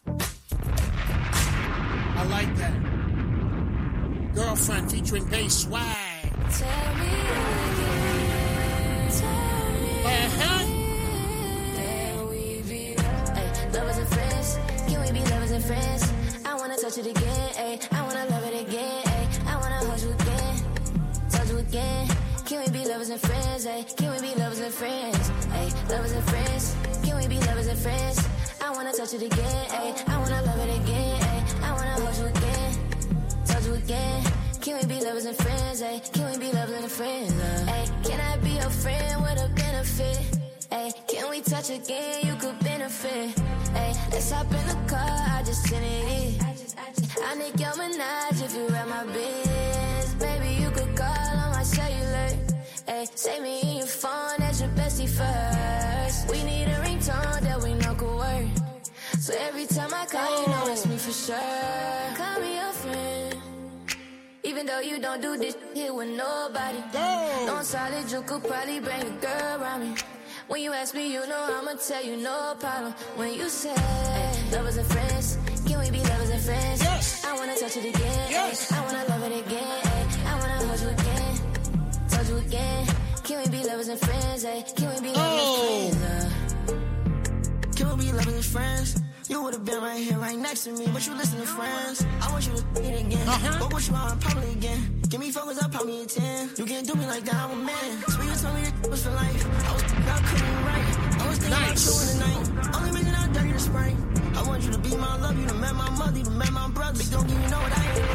I like that. Girlfriend featuring bass swag. Tell me again. Tell me Uh-huh. Can we be ay, lovers and friends? Can we be lovers and friends? I wanna touch it again. Ay, I wanna love it again. Ay, I wanna hold you again. Touch you again. Can we be lovers and friends? Ay, can we be lovers and friends? Ay, lovers and friends. Can we be lovers and friends? I wanna touch it again. Ay, I wanna love it again. Ay, I wanna hold you again. Touch you again. Can we be lovers and friends? Ay, can we be lovers and friends? Uh, ay, can I be your friend with a benefit? Ay, can we touch again? You could benefit. Ay, let's hop in the car. I just sent it in. I nick your Minaj if you rap my biz. Baby, you could call on my cellular. Ay, save me in your phone. That's your bestie first. We need a ringtone that we know could work. So every time I call, you know it's me for sure. Call me your friend. Even though you don't do this here with nobody. No solid, you could probably bring a girl around me. When you ask me, you know I'ma tell you no problem. When you say, ay, lovers and friends, can we be lovers and friends? Yes. I wanna touch it again. Yes. Ay, I wanna love it again. Ay, I wanna hold you again. Touch you again. Can we be lovers and friends? Ay, can we be lovers Oh. and friends? Uh, can we be lovers and friends? You would've been right here, right next to me, but you listen to friends. I want you to do it again. Uh-huh. But what you want, probably again. Give me focus, I'll probably a ten. You can't do me like that, I'm a man. So you told me that was for life. I was not couldn't right. I was thinking Nice. about you in the night. Only reason I dirty the spring. I want you to be my love, you to met my mother, you to met my brother. Big don't give you know what I ain't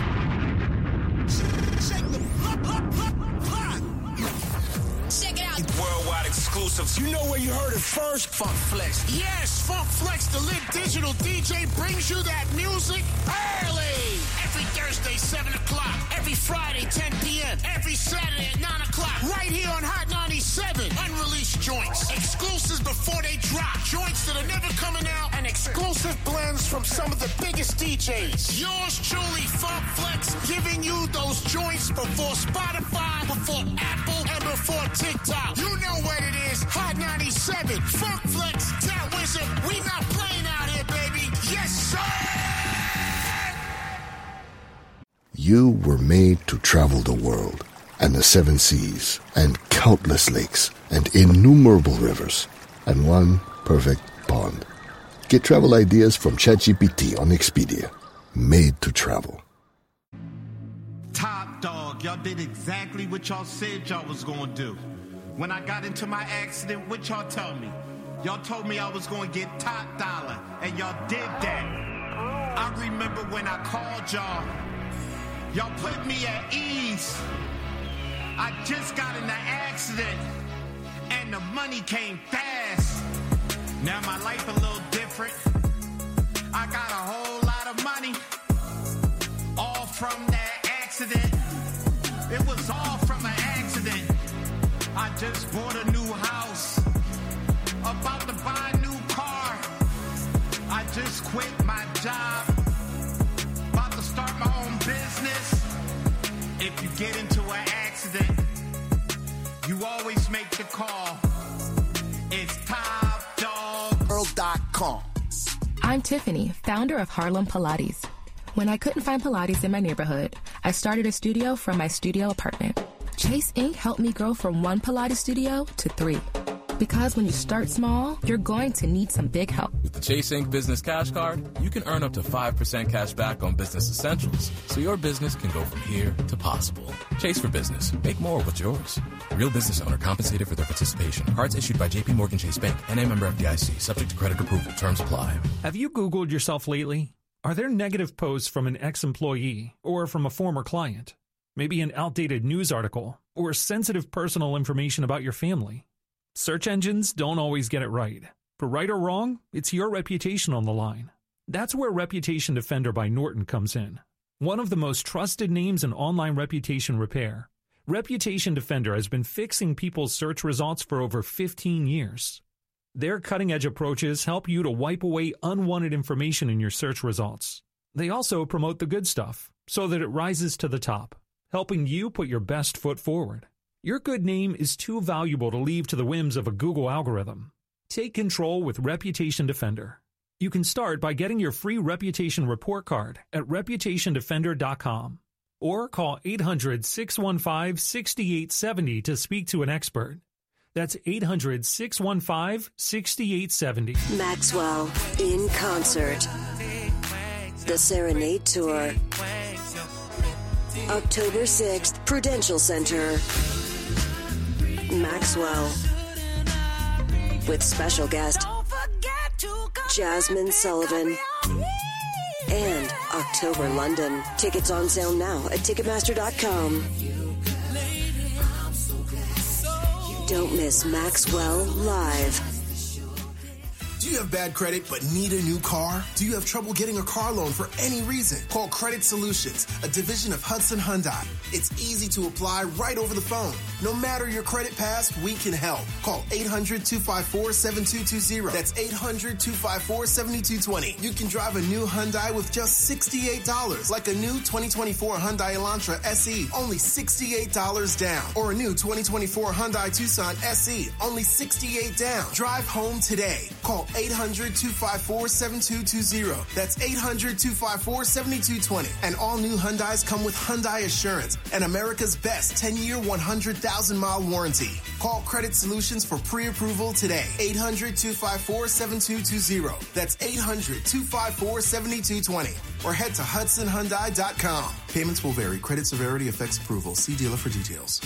Shake the Check it out. Worldwide exclusives. You know where you heard it first? Funk Flex. Yes, Funk Flex, the lit digital D J, brings you that music early. Every Thursday, seven o'clock. Every Friday, ten p.m. Every Saturday at nine o'clock. Right here on Hot ninety-seven. Unreleased joints. Exclusives before they drop. Joints that are never coming out. And exclusive blends from some of the biggest D Js. Yours truly, Funk Flex, giving you those joints before Spotify, before Apple, and before TikTok. You know what it is. Hot ninety-seven. Funk Flex, that wizard. We not playing out here, baby. Yes, sir. You were made to travel the world and the seven seas and countless lakes and innumerable rivers and one perfect pond. Get travel ideas from ChatGPT on Expedia. Made to travel. Top dog, y'all did exactly what y'all said y'all was gonna do. When I got into my accident, what y'all tell me? Y'all told me I was gonna get top dollar, and y'all did that. I remember when I called y'all, y'all put me at ease. I just got in the accident, and the money came fast. Now my life a little different. I got a whole lot of money, all from that accident. It was all from an accident. I just bought a new house, about to buy a new car. I just quit my job, about to start my own business. If you get into an accident, you always make the call. It's Top Dog World dot com. I'm Tiffany, founder of Harlem Pilates. When I couldn't find Pilates in my neighborhood, I started a studio from my studio apartment. Chase Incorporated helped me grow from one Pilates studio to three. Because when you start small, you're going to need some big help. With the Chase Incorporated Business Cash Card, you can earn up to five percent cash back on business essentials, so your business can go from here to possible. Chase for business. Make more what's yours. Real business owner compensated for their participation. Cards issued by J P Morgan Chase Bank, N A member F D I C, subject to credit approval. Terms apply. Have you Googled yourself lately? Are there negative posts from an ex-employee or from a former client? Maybe an outdated news article or sensitive personal information about your family? Search engines don't always get it right. But right or wrong, it's your reputation on the line. That's where Reputation Defender by Norton comes in. One of the most trusted names in online reputation repair, Reputation Defender has been fixing people's search results for over fifteen years. Their cutting-edge approaches help you to wipe away unwanted information in your search results. They also promote the good stuff so that it rises to the top, helping you put your best foot forward. Your good name is too valuable to leave to the whims of a Google algorithm. Take control with Reputation Defender. You can start by getting your free reputation report card at reputation defender dot com or call eight hundred, six one five, six eight seven zero to speak to an expert. That's eight hundred, six one five, six eight seven zero. Maxwell in concert. The Serenade Tour. October sixth, Prudential Center. Maxwell. With special guest Jasmine Sullivan. And October London. Tickets on sale now at ticketmaster dot com. Don't miss Maxwell Live. Do you have bad credit but need a new car? Do you have trouble getting a car loan for any reason? Call Credit Solutions, a division of Hudson Hyundai. It's easy to apply right over the phone. No matter your credit past, we can help. Call eight hundred, two five four, seven two two zero. That's eight hundred, two five four, seven two two zero. You can drive a new Hyundai with just sixty-eight dollars, like a new twenty twenty-four Hyundai Elantra S E, only sixty-eight dollars down. Or a new twenty twenty-four Hyundai Tucson S E, only sixty-eight dollars down. Drive home today. Call eight hundred, two five four, seven two two zero. That's eight hundred, two five four, seven two two zero. And all new Hyundais come with Hyundai Assurance and America's best ten-year, one hundred thousand mile warranty. Call Credit Solutions for pre-approval today. eight hundred, two five four, seven two two zero. That's eight hundred, two five four, seven two two zero. Or head to hudson hyundai dot com. Payments will vary. Credit severity affects approval. See dealer for details.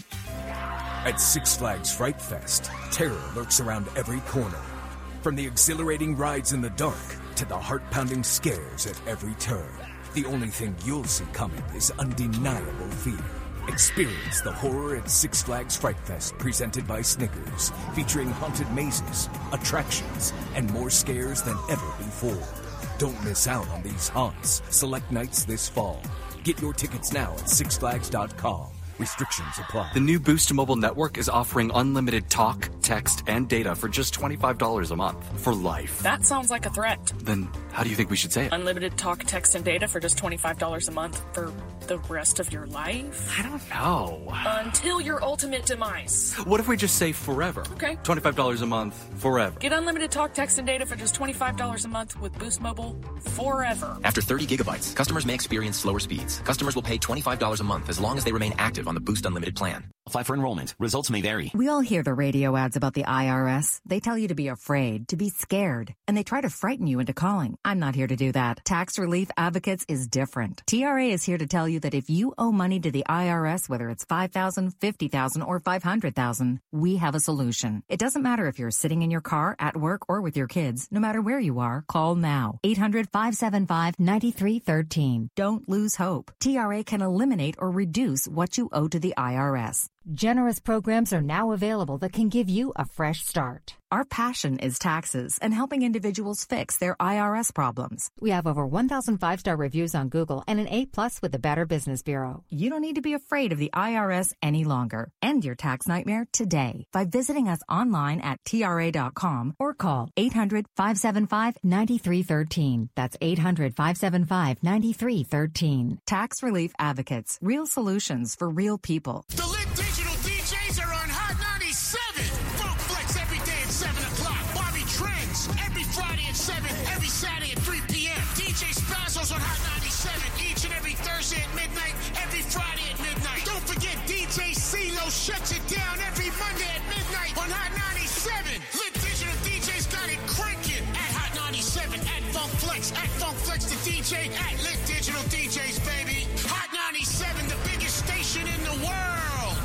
At Six Flags Fright Fest, terror lurks around every corner. From the exhilarating rides in the dark to the heart-pounding scares at every turn, the only thing you'll see coming is undeniable fear. Experience the horror at Six Flags Fright Fest, presented by Snickers, featuring haunted mazes, attractions, and more scares than ever before. Don't miss out on these haunts. Select nights this fall. Get your tickets now at six flags dot com. Restrictions apply. The new Boost Mobile network is offering unlimited talk, text, and data for just twenty-five dollars a month for life. That sounds like a threat. Then how do you think we should say it? Unlimited talk, text, and data for just twenty-five dollars a month for the rest of your life? I don't know. Until your ultimate demise. What if we just say forever? Okay. twenty-five dollars a month forever. Get unlimited talk, text, and data for just twenty-five dollars a month with Boost Mobile forever. After thirty gigabytes, customers may experience slower speeds. Customers will pay twenty-five dollars a month as long as they remain active on the Boost Unlimited plan. Apply for enrollment. Results may vary. We all hear the radio ads about the I R S. They tell you to be afraid, to be scared, and they try to frighten you into calling. I'm not here to do that. Tax Relief Advocates is different. T R A is here to tell you that if you owe money to the I R S, whether it's five thousand dollars, fifty thousand dollars, or five hundred thousand dollars, we have a solution. It doesn't matter if you're sitting in your car, at work, or with your kids. No matter where you are, call now. eight hundred, five seven five, nine three one three. Don't lose hope. T R A can eliminate or reduce what you owe to the I R S. Generous programs are now available that can give you a fresh start. Our passion is taxes and helping individuals fix their I R S problems. We have over one thousand five-star reviews on Google and an A plus with the Better Business Bureau. You don't need to be afraid of the I R S any longer. End your tax nightmare today by visiting us online at T R A dot com or call eight hundred, five seven five, nine three one three. That's eight hundred, five seven five, nine three one three. Tax Relief Advocates. Real solutions for real people. The Lit Digital D Js are on Hot ninety-seven. Funk Flex every day at seven o'clock. Bobby Trends every Friday at seven. Every Saturday at three p.m. D J Spazzo's on Hot ninety-seven. Each and every Thursday at midnight. Every Friday at midnight. Don't forget D J CeeLo shuts it down every Monday at midnight on Hot ninety-seven. Lit Digital D Js got it cranking at Hot ninety-seven. At Funk Flex. At Funk Flex the D J. At Lit Digital D Js, baby. Hot ninety-seven, the biggest station in the world.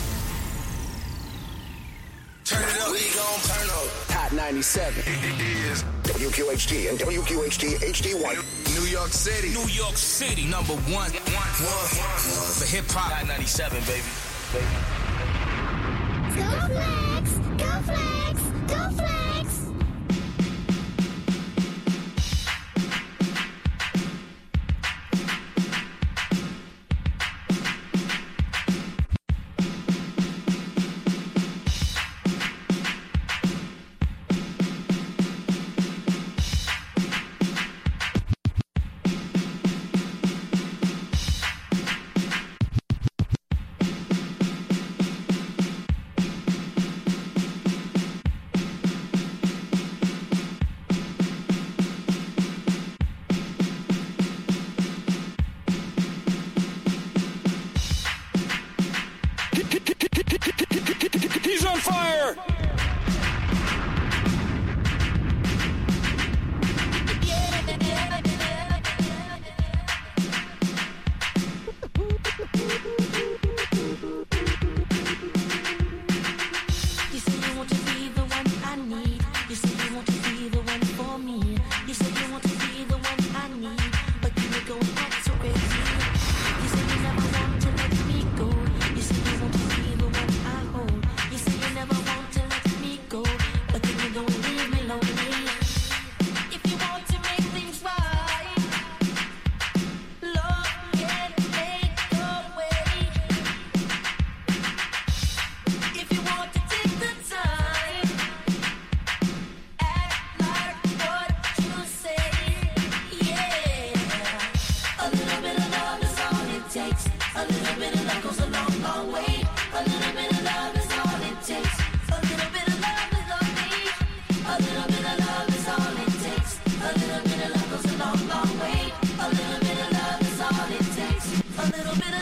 Turn it up. We gon' turn up. Hot ninety-seven. It is W Q H T and W Q H T H D one. New York City. New York City, number one. One. One. For hip hop. Hot ninety-seven, baby. baby. Go Flex! Go Flex! little bit